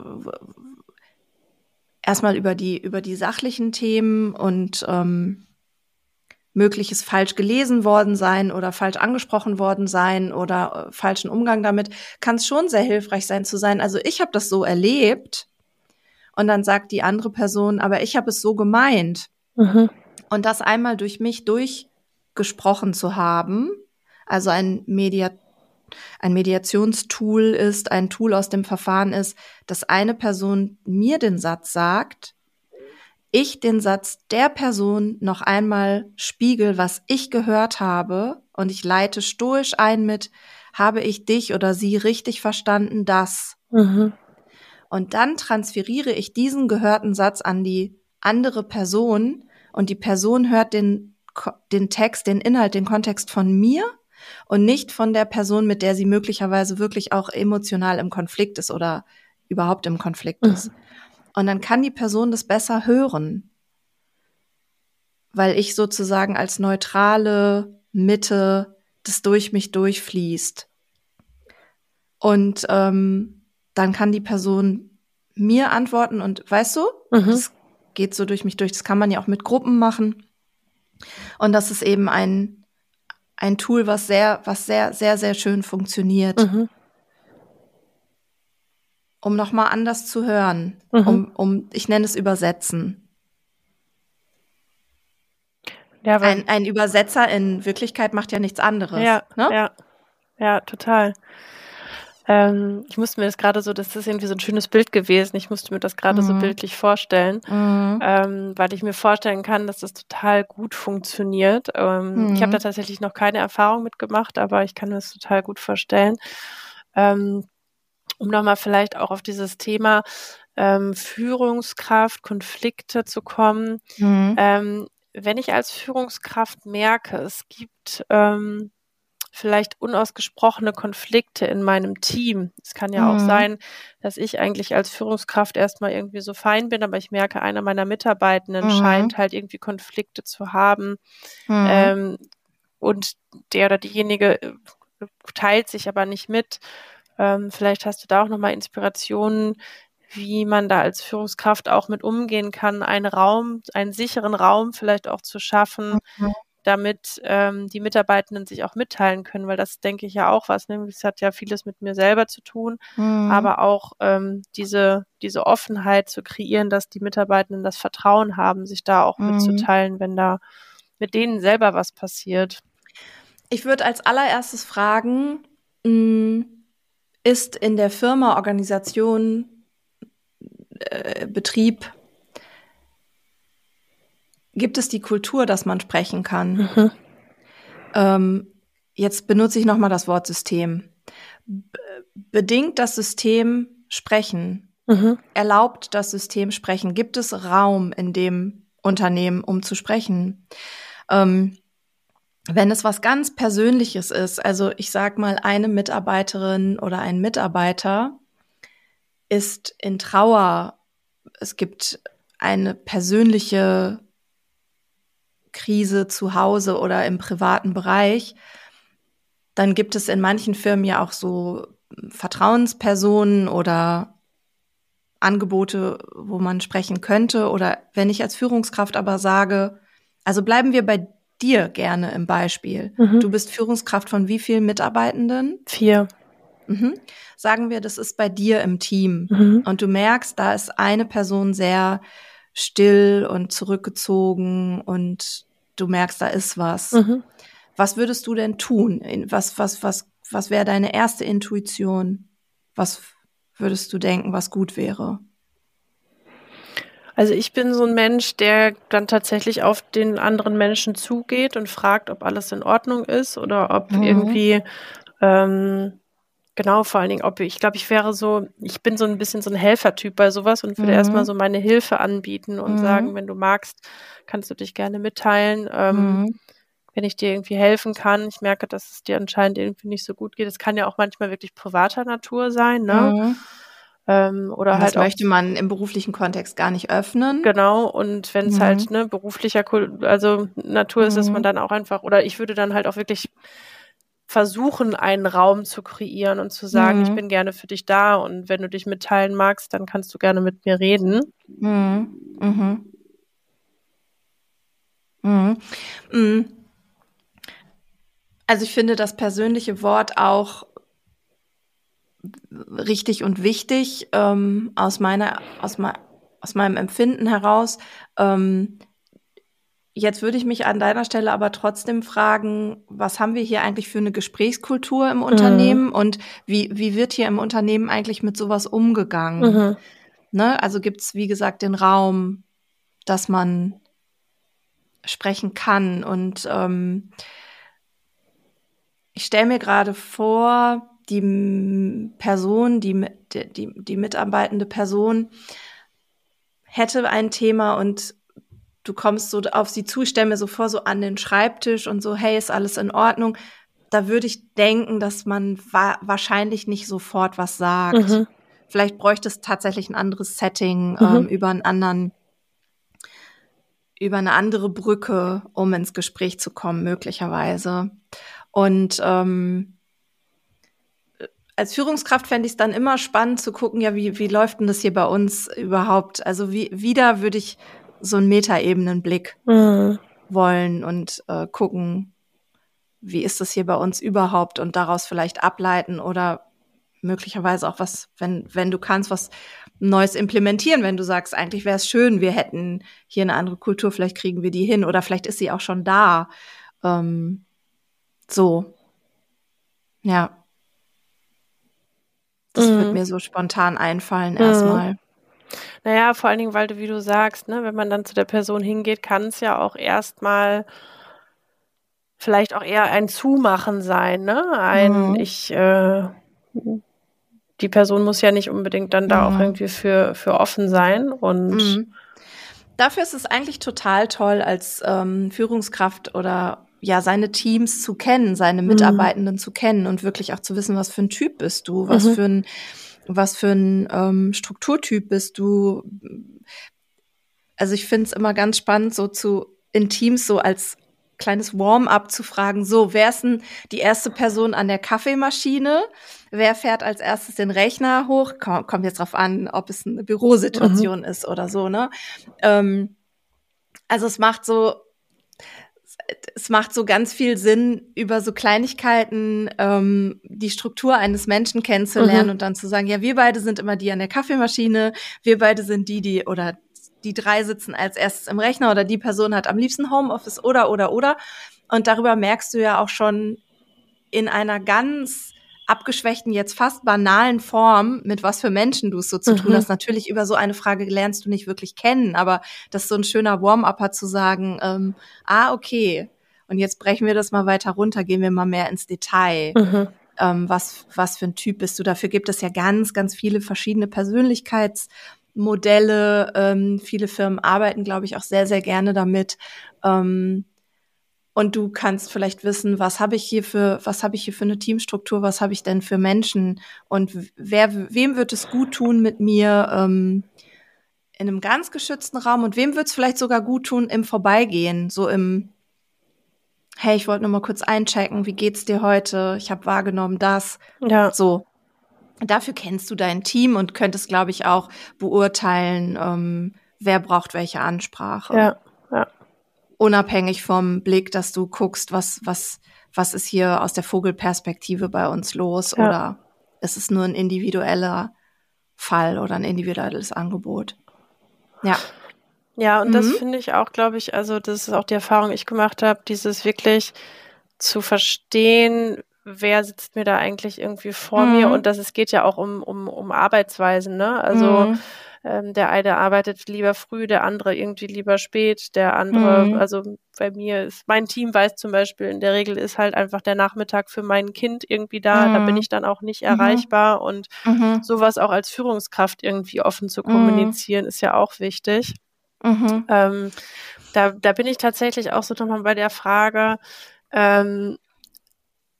erstmal über die, über die sachlichen Themen und ähm, mögliches falsch gelesen worden sein oder falsch angesprochen worden sein oder äh, falschen Umgang damit, kann es schon sehr hilfreich sein zu sein. Also ich habe das so erlebt und dann sagt die andere Person, aber ich habe es so gemeint.
Mhm.
Und das einmal durch mich durchgesprochen zu haben, also ein Media ein Mediationstool ist, ein Tool aus dem Verfahren ist, dass eine Person mir den Satz sagt, ich den Satz der Person noch einmal spiegel, was ich gehört habe, und ich leite stoisch ein mit, habe ich dich oder sie richtig verstanden, das.
Mhm.
Und dann transferiere ich diesen gehörten Satz an die andere Person und die Person hört den, den Text, den Inhalt, den Kontext von mir und nicht von der Person, mit der sie möglicherweise wirklich auch emotional im Konflikt ist oder überhaupt im Konflikt ist.
Mhm.
Und dann kann die Person das besser hören, weil ich sozusagen als neutrale Mitte das durch mich durchfließt. Und ähm, dann kann die Person mir antworten und weißt du,
Mhm.
das geht so durch mich durch. Das kann man ja auch mit Gruppen machen. Und das ist eben ein ein Tool, was sehr, was sehr, sehr, sehr schön funktioniert.
Mhm.
Um nochmal anders zu hören.
Mhm.
Um, um, ich nenne es Übersetzen.
Ja, weil,
Ein, ein Übersetzer in Wirklichkeit macht ja nichts anderes.
ja,
Ne?
ja, ja, total. Ähm, ich musste mir das gerade so, das ist irgendwie so ein schönes Bild gewesen. Ich musste mir das gerade
Mhm.
so bildlich vorstellen,
Mhm.
ähm, weil ich mir vorstellen kann, dass das total gut funktioniert. Ähm,
Mhm.
Ich habe da tatsächlich noch keine Erfahrung mitgemacht, aber ich kann mir das total gut vorstellen. Ähm, um nochmal vielleicht auch auf dieses Thema ähm, Führungskraft, Konflikte zu kommen.
Mhm.
Ähm, wenn ich als Führungskraft merke, es gibt ähm, vielleicht unausgesprochene Konflikte in meinem Team. Es kann ja auch
Mhm.
sein, dass ich eigentlich als Führungskraft erstmal irgendwie so fein bin, aber ich merke, einer meiner Mitarbeitenden
Mhm.
scheint halt irgendwie Konflikte zu haben.
Mhm.
Ähm, und der oder diejenige äh, teilt sich aber nicht mit. Ähm, vielleicht hast du da auch nochmal Inspirationen, wie man da als Führungskraft auch mit umgehen kann, einen Raum, einen sicheren Raum vielleicht auch zu schaffen,
Mhm.
damit ähm, die Mitarbeitenden sich auch mitteilen können, weil das denke ich ja auch was, ne? Es hat ja vieles mit mir selber zu tun,
Mhm.
aber auch ähm, diese, diese Offenheit zu kreieren, dass die Mitarbeitenden das Vertrauen haben, sich da auch
Mhm.
mitzuteilen, wenn da mit denen selber was passiert.
Ich würde als allererstes fragen, mh, ist in der Firma, Organisation, äh, Betrieb, gibt es die Kultur, dass man sprechen kann?
Mhm.
Ähm, jetzt benutze ich nochmal das Wort System. B- bedingt das System sprechen?
Mhm.
Erlaubt das System sprechen? Gibt es Raum in dem Unternehmen, um zu sprechen? Ähm, wenn es was ganz Persönliches ist, also ich sag mal, eine Mitarbeiterin oder ein Mitarbeiter ist in Trauer, es gibt eine persönliche Krise zu Hause oder im privaten Bereich, dann gibt es in manchen Firmen ja auch so Vertrauenspersonen oder Angebote, wo man sprechen könnte. Oder wenn ich als Führungskraft aber sage, also bleiben wir bei dir gerne im Beispiel.
Mhm.
Du bist Führungskraft von wie vielen Mitarbeitenden?
Vier.
Mhm. Sagen wir, das ist bei dir im Team.
Mhm.
Und du merkst, da ist eine Person sehr still und zurückgezogen und du merkst, da ist was.
Mhm.
Was würdest du denn tun? Was, was, was, was wäre deine erste Intuition? Was würdest du denken, was gut wäre?
Also ich bin so ein Mensch, der dann tatsächlich auf den anderen Menschen zugeht und fragt, ob alles in Ordnung ist oder ob
Mhm.
irgendwie, ähm, genau, vor allen Dingen, ob ich glaube, ich wäre so, ich bin so ein bisschen so ein Helfertyp bei sowas und würde
Mhm.
erstmal so meine Hilfe anbieten und
Mhm.
sagen, wenn du magst, kannst du dich gerne mitteilen, ähm,
Mhm.
wenn ich dir irgendwie helfen kann. Ich merke, dass es dir anscheinend irgendwie nicht so gut geht. Es kann ja auch manchmal wirklich privater Natur sein, ne?
Mhm.
Ähm, oder
Und
halt
das
auch,
möchte man im beruflichen Kontext gar nicht öffnen.
genau, und wenn es
Mhm.
halt ne beruflicher Kul- also Natur ist, dass man
Mhm.
dann auch einfach, oder ich würde dann halt auch wirklich versuchen, einen Raum zu kreieren und zu sagen, ich
Mhm.
bin gerne für dich da und wenn du dich mitteilen magst, dann kannst du gerne mit mir reden.
Mhm. Mhm. Mhm. Mhm. Also ich finde das persönliche Wort auch richtig und wichtig, ähm, aus meiner, aus, mei- aus meinem Empfinden heraus. Ähm, jetzt würde ich mich an deiner Stelle aber trotzdem fragen, was haben wir hier eigentlich für eine Gesprächskultur im Unternehmen und wie, wie wird hier im Unternehmen eigentlich mit sowas umgegangen?
Mhm.
Ne? Also gibt es, wie gesagt, den Raum, dass man sprechen kann. Und ähm, ich stelle mir gerade vor, die m- Person, die, mi- die, die, die mitarbeitende Person hätte ein Thema und du kommst so auf sie zu, ich stelle mir so vor, so an den Schreibtisch und so, hey, ist alles in Ordnung? Da würde ich denken, dass man wa wahrscheinlich nicht sofort was sagt.
Mhm.
Vielleicht bräuchte es tatsächlich ein anderes Setting,
Mhm.
ähm, über einen anderen, über eine andere Brücke, um ins Gespräch zu kommen, möglicherweise. Und ähm, als Führungskraft fände ich es dann immer spannend zu gucken, ja, wie, wie läuft denn das hier bei uns überhaupt? Also wie, wieder würde ich so einen Metaebenenblick
Mhm.
wollen und äh, gucken, wie ist das hier bei uns überhaupt und daraus vielleicht ableiten oder möglicherweise auch was, wenn, wenn du kannst, was Neues implementieren, wenn du sagst, eigentlich wäre es schön, wir hätten hier eine andere Kultur, vielleicht kriegen wir die hin oder vielleicht ist sie auch schon da. Ähm, so, ja. Das wird
Mhm.
mir so spontan einfallen
Mhm.
erstmal.
Naja, vor allen Dingen, weil du, wie du sagst, ne, wenn man dann zu der Person hingeht, kann es ja auch erstmal vielleicht auch eher ein Zumachen sein, ne? Ein,
Mhm.
ich, äh, die Person muss ja nicht unbedingt dann da auch
Mhm.
irgendwie für, für offen sein und
Mhm. Dafür ist es eigentlich total toll, als ähm, Führungskraft oder ja seine Teams zu kennen, seine
Mhm.
Mitarbeitenden zu kennen und wirklich auch zu wissen, was für ein Typ bist du, was
Mhm.
für ein was für ein ähm, Strukturtyp bist du. Also ich finde es immer ganz spannend, so zu in Teams so als kleines Warm-up zu fragen, so, wer ist denn die erste Person an der Kaffeemaschine? Wer fährt als erstes den Rechner hoch? Komm, kommt jetzt drauf an, ob es eine Bürosituation
Mhm.
ist oder so, ne? Ähm, also es macht so, es macht so ganz viel Sinn, über so Kleinigkeiten ähm, die Struktur eines Menschen kennenzulernen
Mhm.
und dann zu sagen, ja, wir beide sind immer die an der Kaffeemaschine, wir beide sind die, die oder die drei sitzen als erstes im Rechner oder die Person hat am liebsten Homeoffice oder, oder, oder. Und darüber merkst du ja auch schon in einer ganz abgeschwächten, jetzt fast banalen Form, mit was für Menschen du es so zu tun
Mhm.
hast. Natürlich über so eine Frage lernst du nicht wirklich kennen, aber das ist so ein schöner Warm-Upper zu sagen, ähm, ah, okay, und jetzt brechen wir das mal weiter runter, gehen wir mal mehr ins Detail.
Mhm.
Ähm, was, was für ein Typ bist du? Dafür gibt es ja ganz, ganz viele verschiedene Persönlichkeitsmodelle. Ähm, viele Firmen arbeiten, glaube ich, auch sehr, sehr gerne damit. Ähm, und du kannst vielleicht wissen, was habe ich hier für, was habe ich hier für eine Teamstruktur, was habe ich denn für Menschen und wer, wem wird es gut tun mit mir ähm, in einem ganz geschützten Raum und wem wird es vielleicht sogar gut tun im Vorbeigehen, so im, hey, ich wollte nur mal kurz einchecken, wie geht's dir heute? Ich habe wahrgenommen das.
Ja.
So, dafür kennst du dein Team und könntest, glaube ich, auch beurteilen, ähm, wer braucht welche Ansprache.
Ja. Ja.
Unabhängig vom Blick, dass du guckst, was, was, was ist hier aus der Vogelperspektive bei uns los
Ja.
oder ist es nur ein individueller Fall oder ein individuelles Angebot? Ja.
Ja, und das
Mhm.
finde ich auch, glaube ich, also das ist auch die Erfahrung, die ich gemacht habe, dieses wirklich zu verstehen, wer sitzt mir da eigentlich irgendwie vor mir und
Mhm.
dass es geht ja auch um, um, um Arbeitsweisen, ne? Also
Mhm.
ähm, der eine arbeitet lieber früh, der andere irgendwie lieber spät, der andere,
Mhm.
also bei mir ist, mein Team weiß zum Beispiel, in der Regel ist halt einfach der Nachmittag für mein Kind irgendwie da, da bin
Mhm.
ich dann auch nicht
Mhm.
erreichbar und
Mhm.
sowas auch als Führungskraft irgendwie offen zu
Mhm.
kommunizieren, ist ja auch wichtig.
Mhm.
Ähm, da, da bin ich tatsächlich auch so nochmal bei der Frage, ähm,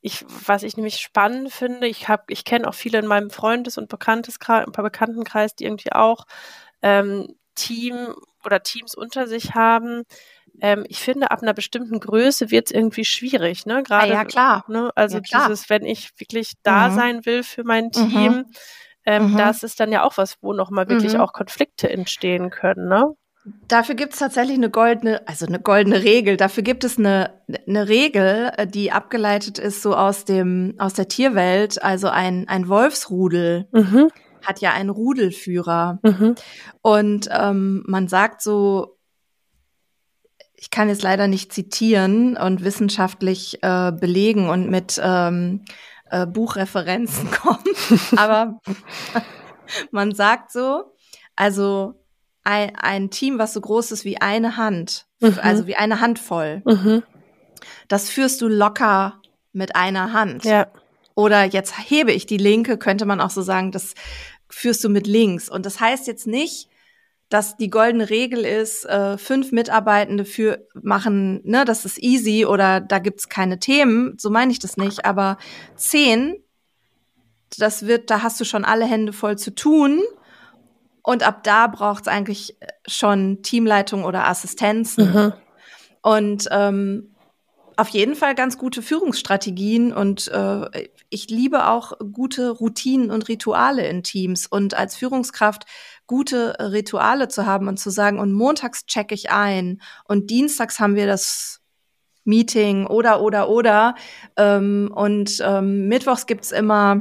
ich, was ich nämlich spannend finde, ich habe, ich kenne auch viele in meinem Freundes- und Bekanntenkreis, Bekanntenkreis, die irgendwie auch ähm, Team oder Teams unter sich haben. Ähm, ich finde, ab einer bestimmten Größe wird es irgendwie schwierig, ne?
Ah,
Gerade,
ja, klar.
ne, also
Ja, klar.
dieses, wenn ich wirklich da
Mhm.
sein will für mein
Mhm.
Team, ähm,
Mhm.
das ist dann ja auch was, wo nochmal wirklich
Mhm.
auch Konflikte entstehen können, ne?
Dafür gibt es tatsächlich eine goldene, also eine goldene Regel. Dafür gibt es eine, eine Regel, äh, die abgeleitet ist so aus dem, aus der Tierwelt. Also ein, ein Wolfsrudel
Mhm.
hat ja einen Rudelführer.
Mhm.
Und ähm, man sagt so, ich kann jetzt leider nicht zitieren und wissenschaftlich äh, belegen und mit ähm, äh, Buchreferenzen kommen, aber man sagt so, also ein, ein Team, was so groß ist wie eine Hand,
Mhm.
also wie eine Handvoll,
Mhm.
das führst du locker mit einer Hand.
Ja.
Oder jetzt hebe ich die linke, könnte man auch so sagen, das führst du mit links. Und das heißt jetzt nicht, dass die goldene Regel ist, äh, fünf Mitarbeitende für machen, ne, das ist easy oder da gibt's keine Themen. So meine ich das nicht. Aber zehn, das wird, da hast du schon alle Hände voll zu tun. Und ab da braucht's eigentlich schon Teamleitung oder Assistenzen.
Mhm.
Und ähm, auf jeden Fall ganz gute Führungsstrategien und äh, ich liebe auch gute Routinen und Rituale in Teams und als Führungskraft gute Rituale zu haben und zu sagen, und montags checke ich ein und dienstags haben wir das Meeting oder, oder, oder ähm, und ähm, mittwochs gibt's immer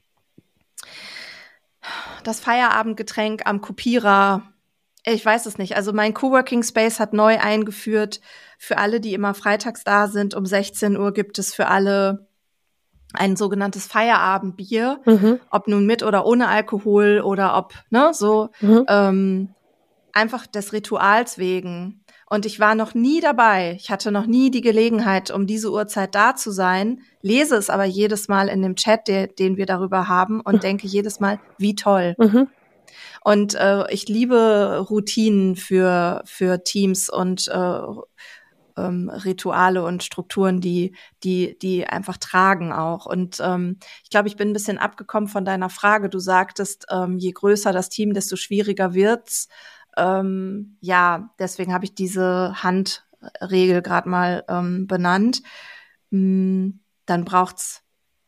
das Feierabendgetränk am Kopierer. Ich weiß es nicht. Also mein Coworking Space hat neu eingeführt, für alle, die immer freitags da sind, um sechzehn Uhr gibt es für alle ein sogenanntes Feierabendbier,
Mhm.
ob nun mit oder ohne Alkohol oder ob, ne, so,
Mhm.
ähm, einfach des Rituals wegen. Und ich war noch nie dabei. Ich hatte noch nie die Gelegenheit, um diese Uhrzeit da zu sein, lese es aber jedes Mal in dem Chat, der, den wir darüber haben und denke jedes Mal, wie toll.
Mhm.
Und äh, ich liebe Routinen für, für Teams und äh, ähm, Rituale und Strukturen, die, die, die einfach tragen auch. Und ähm, ich glaube, ich bin ein bisschen abgekommen von deiner Frage. Du sagtest, ähm, je größer das Team, desto schwieriger wird's. Ähm, ja, deswegen habe ich diese Handregel gerade mal ähm, benannt. Mm, dann braucht's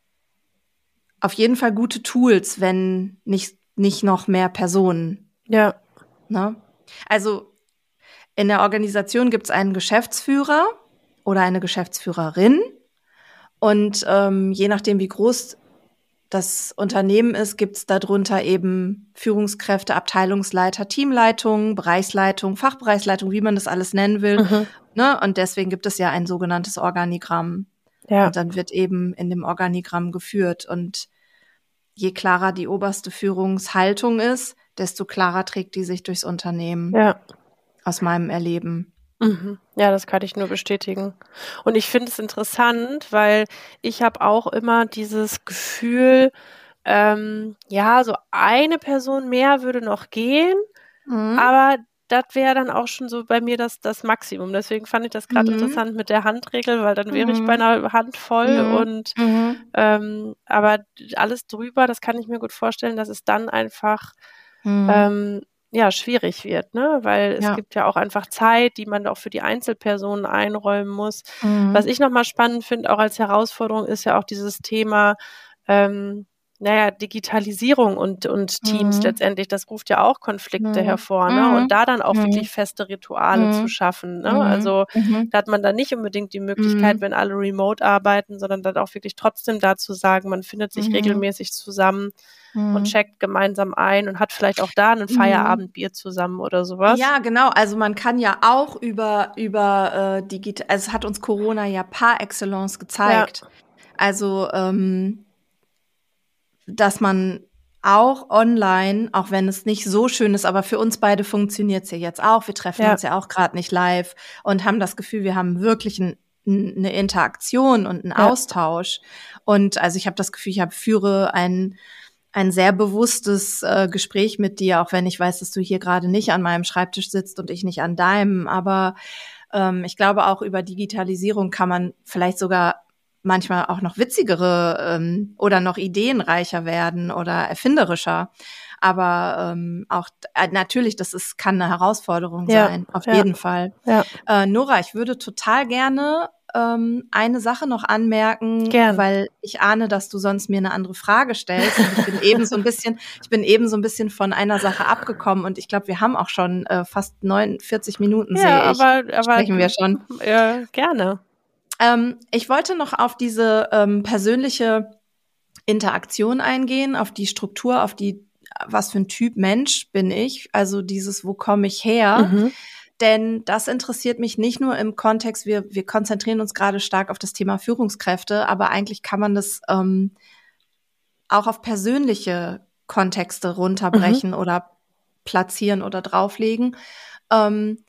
auf jeden Fall gute Tools, wenn nicht, nicht noch mehr Personen.
Ja.
Ne? Also in der Organisation gibt es einen Geschäftsführer oder eine Geschäftsführerin. Und ähm, je nachdem, wie groß das Unternehmen ist, gibt es darunter eben Führungskräfte, Abteilungsleiter, Teamleitung, Bereichsleitung, Fachbereichsleitung, wie man das alles nennen will.
Mhm.
Ne? Und deswegen gibt es ja ein sogenanntes Organigramm.
Ja.
Und dann wird eben in dem Organigramm geführt. Und je klarer die oberste Führungshaltung ist, desto klarer trägt die sich durchs Unternehmen.
Ja.
Aus meinem Erleben.
Mhm. Ja, das kann ich nur bestätigen. Und ich finde es interessant, weil ich habe auch immer dieses Gefühl, ähm, ja, so eine Person mehr würde noch gehen,
Mhm.
aber das wäre dann auch schon so bei mir das, das Maximum. Deswegen fand ich das gerade
Mhm.
interessant mit der Handregel, weil dann wäre ich bei
Mhm.
einer Handvoll
Mhm.
und
Mhm.
ähm, aber alles drüber, das kann ich mir gut vorstellen, dass es dann einfach
Mhm.
ähm, ja, schwierig wird, ne? Weil es
Ja.
gibt ja auch einfach Zeit, die man auch für die Einzelpersonen einräumen muss.
Mhm.
Was ich nochmal spannend finde, auch als Herausforderung, ist ja auch dieses Thema, ähm, naja, Digitalisierung und, und Teams
Mhm.
letztendlich, das ruft ja auch Konflikte
Mhm.
hervor, ne?
Mhm.
Und da dann auch
Mhm.
wirklich feste Rituale
Mhm.
zu schaffen, ne?
Mhm.
Also
Mhm.
da hat man dann nicht unbedingt die Möglichkeit,
Mhm.
wenn alle remote arbeiten, sondern dann auch wirklich trotzdem da zu sagen, man findet sich
Mhm.
regelmäßig zusammen und
Mhm.
checkt gemeinsam ein und hat vielleicht auch da ein
Mhm.
Feierabendbier zusammen oder sowas.
Ja, genau. Also man kann ja auch über über äh, digital. Also es hat uns Corona ja par excellence gezeigt.
Ja.
Also ähm, dass man auch online, auch wenn es nicht so schön ist, aber für uns beide funktioniert es ja jetzt auch. Wir treffen
Ja.
uns ja auch gerade nicht live und haben das Gefühl, wir haben wirklich ein, eine Interaktion und einen
Ja.
Austausch. Und also ich habe das Gefühl, ich hab, führe ein ein sehr bewusstes äh, Gespräch mit dir, auch wenn ich weiß, dass du hier gerade nicht an meinem Schreibtisch sitzt und ich nicht an deinem. Aber ähm, ich glaube, auch über Digitalisierung kann man vielleicht sogar manchmal auch noch witzigere ähm, oder noch ideenreicher werden oder erfinderischer. Aber ähm, auch äh, natürlich, das ist kann eine Herausforderung
Ja,
sein, auf
ja,
jeden Fall.
ja.
Äh, Nora, ich würde total gerne ähm, eine Sache noch anmerken,
Gern.
weil ich ahne, dass du sonst mir eine andere Frage stellst. Und ich bin eben so ein bisschen, ich bin eben so ein bisschen von einer Sache abgekommen und ich glaube, wir haben auch schon äh, fast neunundvierzig Minuten,
Ja,
sehe ich.
aber, aber
Sprechen wir schon.
Ja, gerne.
Ähm, ich wollte noch auf diese ähm, persönliche Interaktion eingehen, auf die Struktur, auf die, was für ein Typ Mensch bin ich, also dieses, wo komme ich her?
Mhm.
Denn das interessiert mich nicht nur im Kontext, wir, wir konzentrieren uns gerade stark auf das Thema Führungskräfte, aber eigentlich kann man das ähm, auch auf persönliche Kontexte runterbrechen
Mhm.
oder platzieren oder drauflegen. Ähm,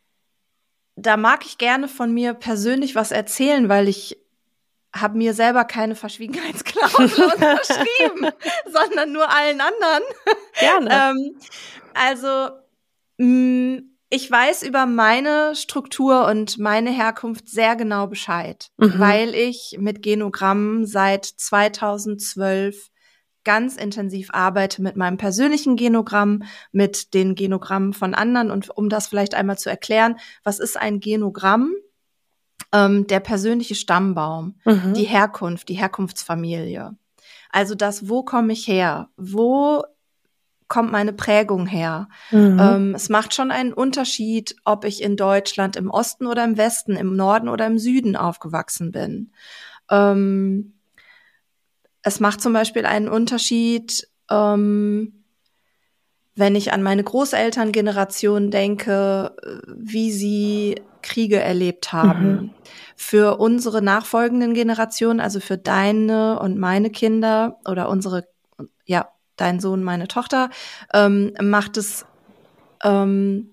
da mag ich gerne von mir persönlich was erzählen, weil ich habe mir selber keine Verschwiegenheitsklausel unterschrieben, sondern nur allen anderen.
Gerne.
ähm, also mh, ich weiß über meine Struktur und meine Herkunft sehr genau Bescheid,
Mhm.
weil ich mit Genogramm seit zweitausendzwölf ganz intensiv arbeite mit meinem persönlichen Genogramm, mit den Genogrammen von anderen. Und um das vielleicht einmal zu erklären, was ist ein Genogramm? Ähm, der persönliche Stammbaum,
Mhm.
die Herkunft, die Herkunftsfamilie. Also das, wo komme ich her? Wo kommt meine Prägung her?
Mhm.
Ähm, es macht schon einen Unterschied, ob ich in Deutschland im Osten oder im Westen, im Norden oder im Süden aufgewachsen bin. Ähm, es macht zum Beispiel einen Unterschied, ähm, wenn ich an meine Großelterngeneration denke, wie sie Kriege erlebt haben.
Mhm.
Für unsere nachfolgenden Generationen, also für deine und meine Kinder oder unsere, ja, dein Sohn, meine Tochter, ähm, macht es ähm,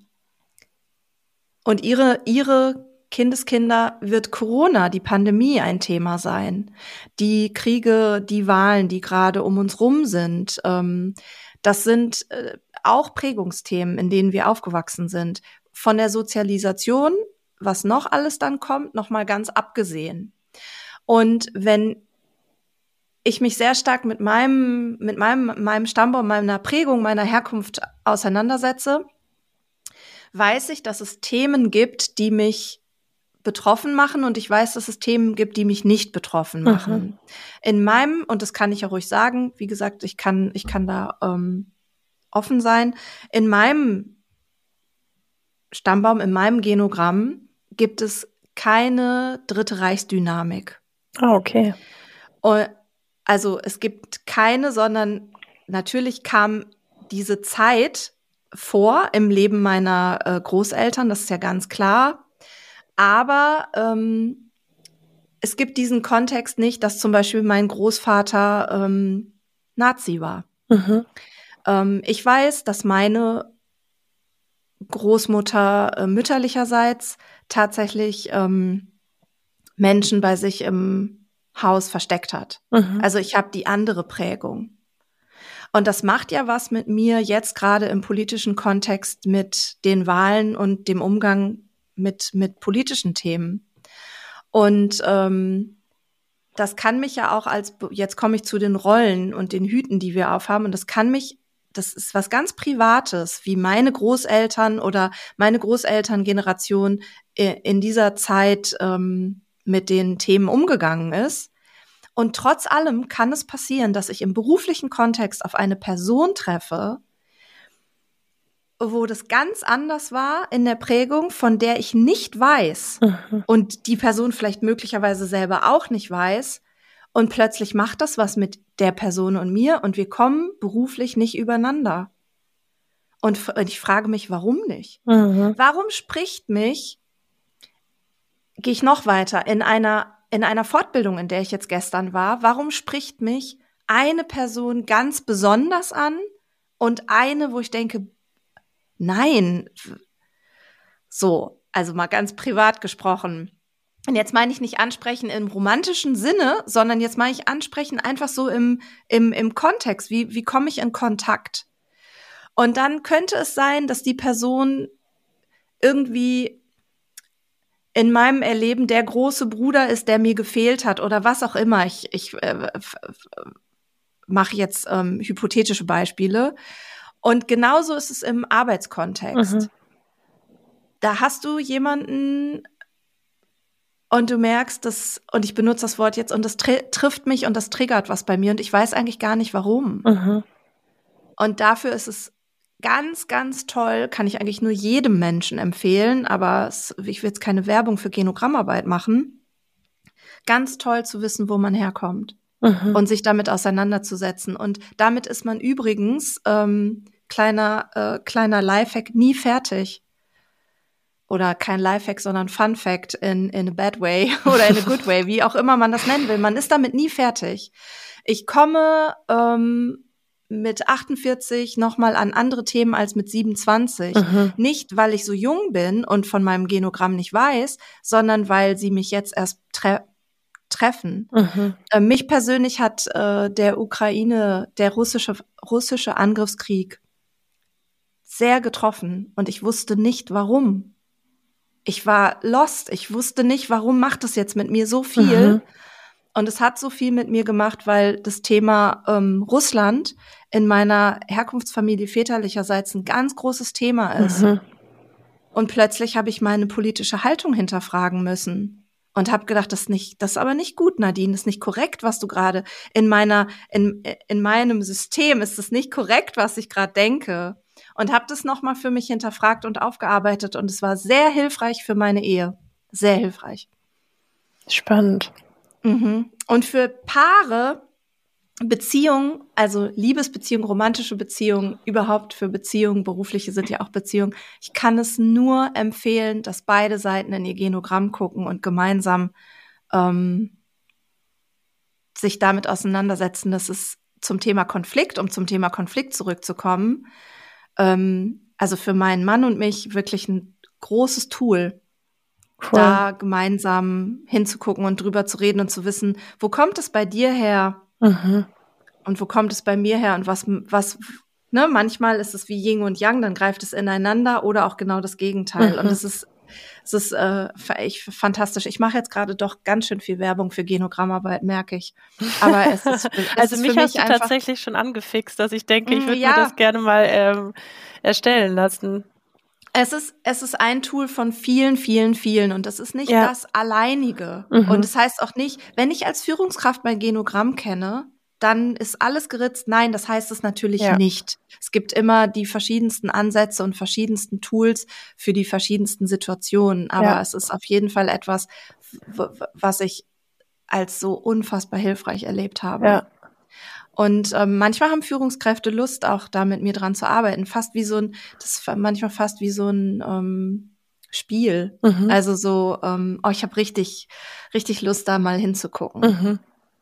und ihre, ihre Kindeskinder wird Corona, die Pandemie, ein Thema sein. Die Kriege, die Wahlen, die gerade um uns rum sind, ähm, das sind äh, auch Prägungsthemen, in denen wir aufgewachsen sind. Von der Sozialisation, was noch alles dann kommt, noch mal ganz abgesehen. Und wenn ich mich sehr stark mit meinem, mit meinem, meinem Stammbaum, meiner Prägung, meiner Herkunft auseinandersetze, weiß ich, dass es Themen gibt, die mich betroffen machen und ich weiß, dass es Themen gibt, die mich nicht betroffen machen.
Mhm.
In meinem, und das kann ich ja ruhig sagen, wie gesagt, ich kann, ich kann da ähm, offen sein, in meinem Stammbaum, in meinem Genogramm gibt es keine Dritte Reichsdynamik.
Ah, okay.
Und also es gibt keine, sondern natürlich kam diese Zeit vor im Leben meiner äh, Großeltern, das ist ja ganz klar. Aber ähm, es gibt diesen Kontext nicht, dass zum Beispiel mein Großvater ähm, Nazi war.
Mhm.
Ähm, ich weiß, dass meine Großmutter äh, mütterlicherseits tatsächlich ähm, Menschen bei sich im Haus versteckt hat.
Mhm.
Also ich habe die andere Prägung. Und das macht ja was mit mir jetzt gerade im politischen Kontext mit den Wahlen und dem Umgang mit, mit politischen Themen. Und ähm, das kann mich ja auch als, jetzt komme ich zu den Rollen und den Hüten, die wir aufhaben, und das kann mich, das ist was ganz Privates, wie meine Großeltern oder meine Großelterngeneration in dieser Zeit ähm, mit den Themen umgegangen ist. Und trotz allem kann es passieren, dass ich im beruflichen Kontext auf eine Person treffe, wo das ganz anders war in der Prägung, von der ich nicht weiß
Mhm.
und die Person vielleicht möglicherweise selber auch nicht weiß. Und plötzlich macht das was mit der Person und mir und wir kommen beruflich nicht übereinander. Und ich frage mich, warum nicht?
Mhm.
Warum spricht mich, gehe ich noch weiter, in einer, in einer Fortbildung, in der ich jetzt gestern war, warum spricht mich eine Person ganz besonders an und eine, wo ich denke, nein, so, also mal ganz privat gesprochen. Und jetzt meine ich nicht ansprechen im romantischen Sinne, sondern jetzt meine ich ansprechen einfach so im, im, im Kontext. Wie, wie komme ich in Kontakt? Und dann könnte es sein, dass die Person irgendwie in meinem Erleben der große Bruder ist, der mir gefehlt hat oder was auch immer. Ich, ich äh, mache jetzt ähm, hypothetische Beispiele. Und genauso ist es im Arbeitskontext.
Mhm.
Da hast du jemanden und du merkst, dass, und ich benutze das Wort jetzt, und das tr- trifft mich und das triggert was bei mir und ich weiß eigentlich gar nicht, warum.
Mhm.
Und dafür ist es ganz, ganz toll, kann ich eigentlich nur jedem Menschen empfehlen, aber es, ich will jetzt keine Werbung für Genogrammarbeit machen. Ganz toll zu wissen, wo man herkommt
Mhm.
und sich damit auseinanderzusetzen. Und damit ist man übrigens, ähm, kleiner, äh, kleiner Lifehack, nie fertig. Oder kein Lifehack, sondern Fun Fact in, in a bad way oder in a good way, wie auch immer man das nennen will. Man ist damit nie fertig. Ich komme ähm, mit achtundvierzig nochmal an andere Themen als mit siebenundzwanzig.
Mhm.
Nicht, weil ich so jung bin und von meinem Genogramm nicht weiß, sondern weil sie mich jetzt erst tre- treffen.
Mhm.
Äh, mich persönlich hat äh, der Ukraine, der russische, russische Angriffskrieg sehr getroffen und ich wusste nicht, warum. Ich war lost. Ich wusste nicht, warum macht es jetzt mit mir so viel.
Mhm.
Und es hat so viel mit mir gemacht, weil das Thema ähm, Russland in meiner Herkunftsfamilie väterlicherseits ein ganz großes Thema ist.
Mhm.
Und plötzlich habe ich meine politische Haltung hinterfragen müssen und habe gedacht, das ist nicht, das ist aber nicht gut, Nadine, das ist nicht korrekt, was du gerade in meiner, in in meinem System ist es nicht korrekt, was ich gerade denke. Und habe das nochmal für mich hinterfragt und aufgearbeitet und es war sehr hilfreich für meine Ehe, sehr hilfreich.
Spannend.
Mhm. Und für Paare Beziehungen, also Liebesbeziehungen, romantische Beziehungen, überhaupt für Beziehungen, berufliche sind ja auch Beziehungen. Ich kann es nur empfehlen, dass beide Seiten in ihr Genogramm gucken und gemeinsam ähm, sich damit auseinandersetzen. Das ist zum Thema Konflikt, um zum Thema Konflikt zurückzukommen. Ähm, also für meinen Mann und mich wirklich ein großes Tool,
Cool.
da gemeinsam hinzugucken und drüber zu reden und zu wissen, wo kommt es bei dir her?
Mhm.
Und wo kommt es bei mir her und was, was, ne, manchmal ist es wie Yin und Yang, dann greift es ineinander oder auch genau das Gegenteil.
Mhm.
Und es ist, es ist äh, ich, fantastisch. Ich mache jetzt gerade doch ganz schön viel Werbung für Genogrammarbeit, merke ich. Aber es ist, es
also
ist
mich
für mich
hast du
einfach,
tatsächlich schon angefixt, dass ich denke, ich
mh,
würde mir
ja,
das gerne mal ähm, erstellen lassen.
es ist, es ist ein Tool von vielen, vielen, vielen und das ist nicht
Ja.
das alleinige.
Mhm.
Und das heißt auch nicht, wenn ich als Führungskraft mein Genogramm kenne, dann ist alles geritzt. Nein, das heißt es natürlich
Ja.
nicht. Es gibt immer die verschiedensten Ansätze und verschiedensten Tools für die verschiedensten Situationen. Aber
Ja.
es ist auf jeden Fall etwas, w- w- was ich als so unfassbar hilfreich erlebt habe.
Ja.
Und ähm, manchmal haben Führungskräfte Lust, auch da mit mir dran zu arbeiten. Fast wie so ein, das ist manchmal fast wie so ein ähm, Spiel.
Mhm.
Also so, ähm, oh, ich habe richtig, richtig Lust, da mal hinzugucken.
Mhm.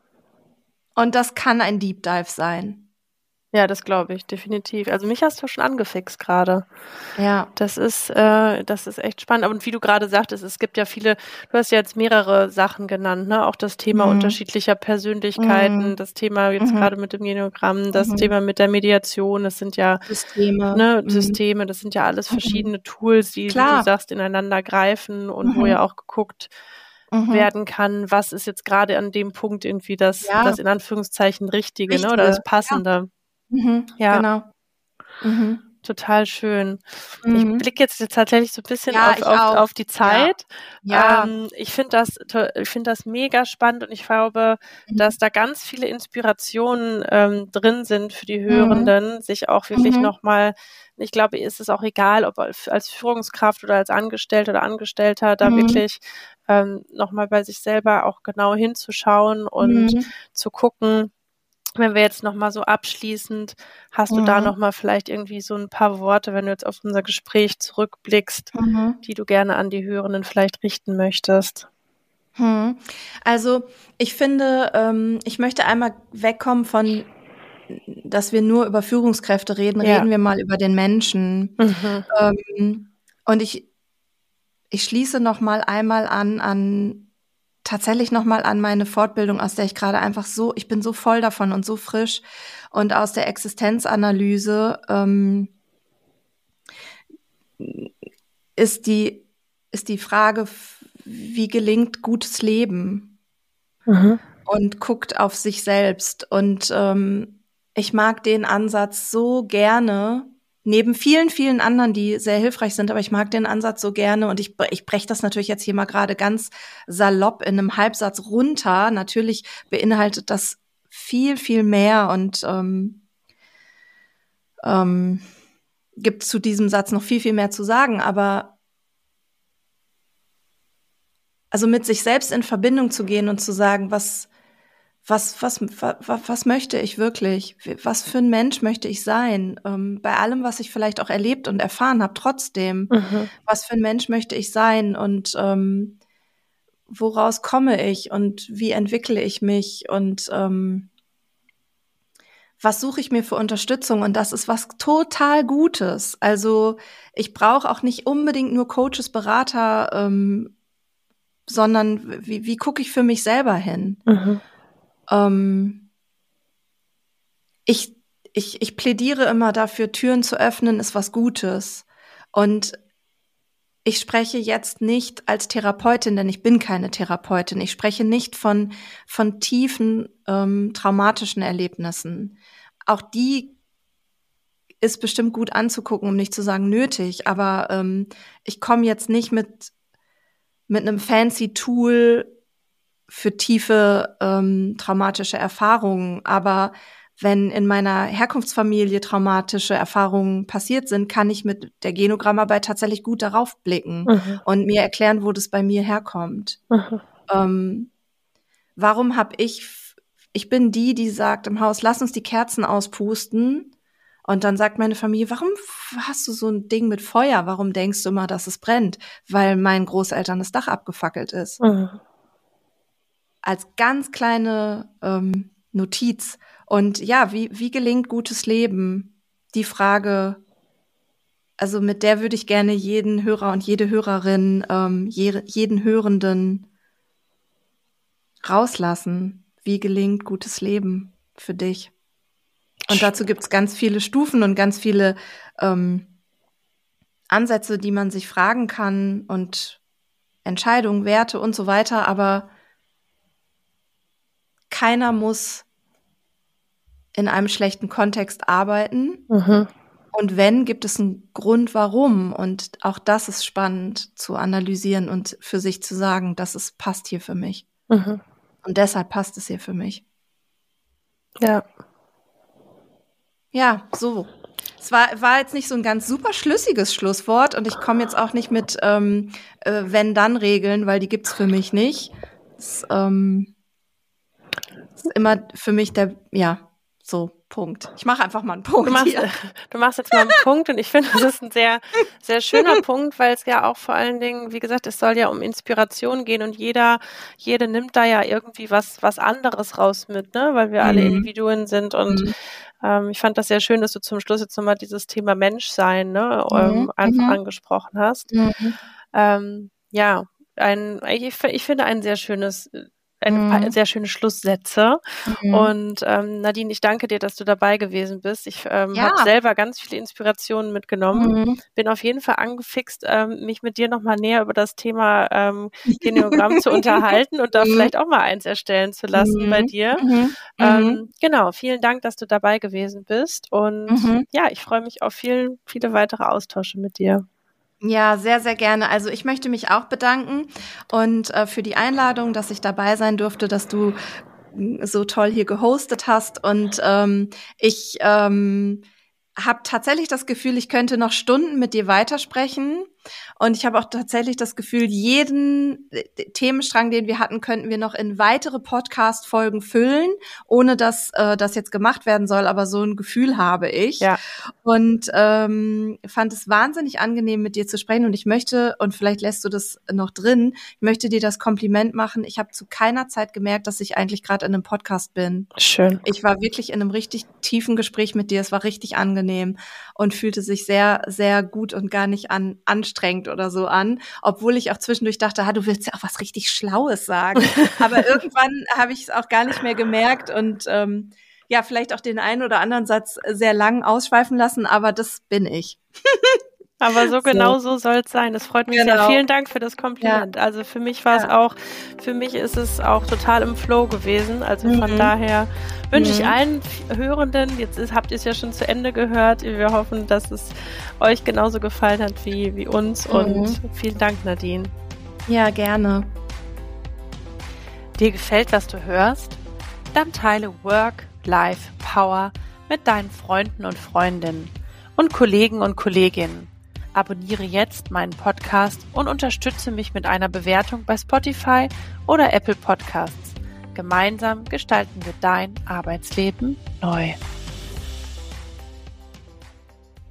Und das kann ein Deep Dive sein.
Ja, das glaube ich, definitiv. Also mich hast du schon angefixt gerade.
Ja.
Das ist, äh, das ist echt spannend. Und wie du gerade sagtest, es gibt ja viele, du hast ja jetzt mehrere Sachen genannt, ne? Auch das Thema
Mhm.
unterschiedlicher Persönlichkeiten,
Mhm.
das Thema jetzt
Mhm.
gerade mit dem Genogramm, das
Mhm.
Thema mit der Mediation, das sind ja
Systeme.
ne,
Mhm.
Systeme, das sind ja alles
Mhm.
verschiedene Tools, die, wie du
Klar.
sagst, ineinander greifen und wo
Mhm.
ja auch geguckt
Mhm.
werden kann, was ist jetzt gerade an dem Punkt irgendwie das,
Ja.
das in Anführungszeichen Richtige, ne? Oder
Richtige.
das Passende.
Mhm.
Ja.
Genau. Mhm.
Total schön. Ich
Mhm.
blicke jetzt tatsächlich so ein bisschen
Ja,
auf,
ich
auf,
auch.
auf die Zeit.
Ja.
Ähm, ich finde das, to- ich finde das mega spannend und ich glaube,
Mhm.
dass da ganz viele Inspirationen ähm, drin sind für die
Mhm.
Hörenden, sich auch wirklich
Mhm.
nochmal, ich glaube, ist es auch egal, ob als als Führungskraft oder als Angestellte oder Angestellter, da
Mhm.
wirklich ähm, nochmal bei sich selber auch genau hinzuschauen und
Mhm.
zu gucken, wenn wir jetzt nochmal so abschließend, hast du da
Mhm.
nochmal vielleicht irgendwie so ein paar Worte, wenn du jetzt auf unser Gespräch zurückblickst,
Mhm.
die du gerne an die Hörenden vielleicht richten möchtest?
Hm. Also ich finde, ähm, ich möchte einmal wegkommen von, dass wir nur über Führungskräfte reden,
Ja.
reden wir mal über den Menschen.
Mhm.
Ähm, und ich, ich schließe noch mal einmal an, an tatsächlich noch mal an meine Fortbildung, aus der ich gerade einfach so, ich bin so voll davon und so frisch und aus der Existenzanalyse ähm, ist die ist die Frage, wie gelingt gutes Leben?
Mhm.
Und guckt auf sich selbst. Und ähm, ich mag den Ansatz so gerne, neben vielen, vielen anderen, die sehr hilfreich sind, aber ich mag den Ansatz so gerne. Und ich, ich breche das natürlich jetzt hier mal gerade ganz salopp in einem Halbsatz runter. Natürlich beinhaltet das viel, viel mehr und ähm, ähm, gibt zu diesem Satz noch viel, viel mehr zu sagen. Aber also mit sich selbst in Verbindung zu gehen und zu sagen, was Was, was, was, was möchte ich wirklich? Was für ein Mensch möchte ich sein? Ähm, bei allem, was ich vielleicht auch erlebt und erfahren habe, trotzdem.
Mhm.
Was für ein Mensch möchte ich sein? Und ähm, woraus komme ich? Und wie entwickle ich mich? Und ähm, was suche ich mir für Unterstützung? Und das ist was total Gutes. Also ich brauche auch nicht unbedingt nur Coaches, Berater, ähm, sondern wie, wie gucke ich für mich selber hin?
Mhm.
Ähm, ich, ich, ich plädiere immer dafür, Türen zu öffnen ist was Gutes. Und ich spreche jetzt nicht als Therapeutin, denn ich bin keine Therapeutin. Ich spreche nicht von, von tiefen, ähm, traumatischen Erlebnissen. Auch die ist bestimmt gut anzugucken, um nicht zu sagen nötig. Aber ähm, ich komme jetzt nicht mit, mit einem fancy Tool für tiefe ähm, traumatische Erfahrungen. Aber wenn in meiner Herkunftsfamilie traumatische Erfahrungen passiert sind, kann ich mit der Genogrammarbeit tatsächlich gut darauf blicken
Mhm.
und mir erklären, wo das bei mir herkommt.
Mhm.
Ähm, warum habe ich, ich bin die, die sagt im Haus, lass uns die Kerzen auspusten. Und dann sagt meine Familie, warum hast du so ein Ding mit Feuer? Warum denkst du immer, dass es brennt? Weil meinen Großeltern das Dach abgefackelt ist.
Mhm.
Als ganz kleine ähm, Notiz. Und ja, wie, wie gelingt gutes Leben? Die Frage, also mit der würde ich gerne jeden Hörer und jede Hörerin, ähm, je, jeden Hörenden rauslassen. Wie gelingt gutes Leben für dich? Und dazu gibt es ganz viele Stufen und ganz viele ähm, Ansätze, die man sich fragen kann und Entscheidungen, Werte und so weiter. Aber keiner muss in einem schlechten Kontext arbeiten.
Mhm.
Und wenn, gibt es einen Grund, warum. Und auch das ist spannend zu analysieren und für sich zu sagen, das ist, passt hier für mich.
Mhm.
Und deshalb passt es hier für mich.
Ja.
Ja, so. Es war, war jetzt nicht so ein ganz super schlüssiges Schlusswort und ich komme jetzt auch nicht mit ähm, äh, Wenn-Dann-Regeln, weil die gibt's für mich nicht. Es ähm, ist immer für mich der, ja, so, Punkt. Ich mache einfach mal einen Punkt
Du machst,
hier.
du machst jetzt mal einen Punkt und ich finde, das ist ein sehr, sehr schöner Punkt, weil es ja auch vor allen Dingen, wie gesagt, es soll ja um Inspiration gehen und jeder, jede nimmt da ja irgendwie was, was anderes raus mit, ne, weil wir alle
Mhm.
Individuen sind und
Mhm.
ähm, ich fand das sehr schön, dass du zum Schluss jetzt nochmal dieses Thema Menschsein, ne,
Mhm.
ähm, einfach
Mhm.
angesprochen hast.
Mhm.
Ähm, ja, ein, ich, ich finde ein sehr schönes, eine
Mhm.
sehr schöne Schlusssätze.
Mhm.
Und ähm, Nadine, ich danke dir, dass du dabei gewesen bist. Ich ähm, habe
Ja.
selber ganz viele Inspirationen mitgenommen.
Mhm.
Bin auf jeden Fall angefixt, ähm, mich mit dir nochmal näher über das Thema ähm, Geneogramm zu unterhalten und da
Mhm.
vielleicht auch mal eins erstellen zu lassen bei
Mhm.
dir.
Mhm. Mhm.
Ähm, genau, vielen Dank, dass du dabei gewesen bist. Und
Mhm.
ja, ich freue mich auf viel, viele weitere Austausche mit dir.
Ja, sehr, sehr gerne. Also ich möchte mich auch bedanken und äh, für die Einladung, dass ich dabei sein durfte, dass du mm, so toll hier gehostet hast. Und ähm, ich ähm, habe tatsächlich das Gefühl, ich könnte noch Stunden mit dir weitersprechen. Und ich habe auch tatsächlich das Gefühl, jeden äh, Themenstrang, den wir hatten, könnten wir noch in weitere Podcast-Folgen füllen, ohne dass äh, das jetzt gemacht werden soll. Aber so ein Gefühl habe ich.
Ja.
Und ähm, fand es wahnsinnig angenehm, mit dir zu sprechen. Und ich möchte, und vielleicht lässt du das noch drin, ich möchte dir das Kompliment machen. Ich habe zu keiner Zeit gemerkt, dass ich eigentlich gerade in einem Podcast bin.
Schön.
Ich war wirklich in einem richtig tiefen Gespräch mit dir. Es war richtig angenehm und fühlte sich sehr, sehr gut und gar nicht an anstrengend oder so an. Obwohl ich auch zwischendurch dachte, ah, du willst ja auch was richtig Schlaues sagen. Aber irgendwann habe ich es auch gar nicht mehr gemerkt und ähm, ja, vielleicht auch den einen oder anderen Satz sehr lang ausschweifen lassen, aber das bin ich.
Aber so genau so, so soll es sein. Es freut mich genau. sehr. Vielen Dank für das Kompliment. Ja. Also für mich war es ja. auch, für mich ist es auch total im Flow gewesen. Also mhm. von daher wünsche mhm. ich allen Hörenden, jetzt ist, habt ihr es ja schon zu Ende gehört, wir hoffen, dass es euch genauso gefallen hat wie, wie uns mhm. und vielen Dank, Nadine.
Ja, gerne.
Dir gefällt, was du hörst? Dann teile Work, Life, Power mit deinen Freunden und Freundinnen und Kollegen und Kolleginnen. Abonniere jetzt meinen Podcast und unterstütze mich mit einer Bewertung bei Spotify oder Apple Podcasts. Gemeinsam gestalten wir dein Arbeitsleben neu.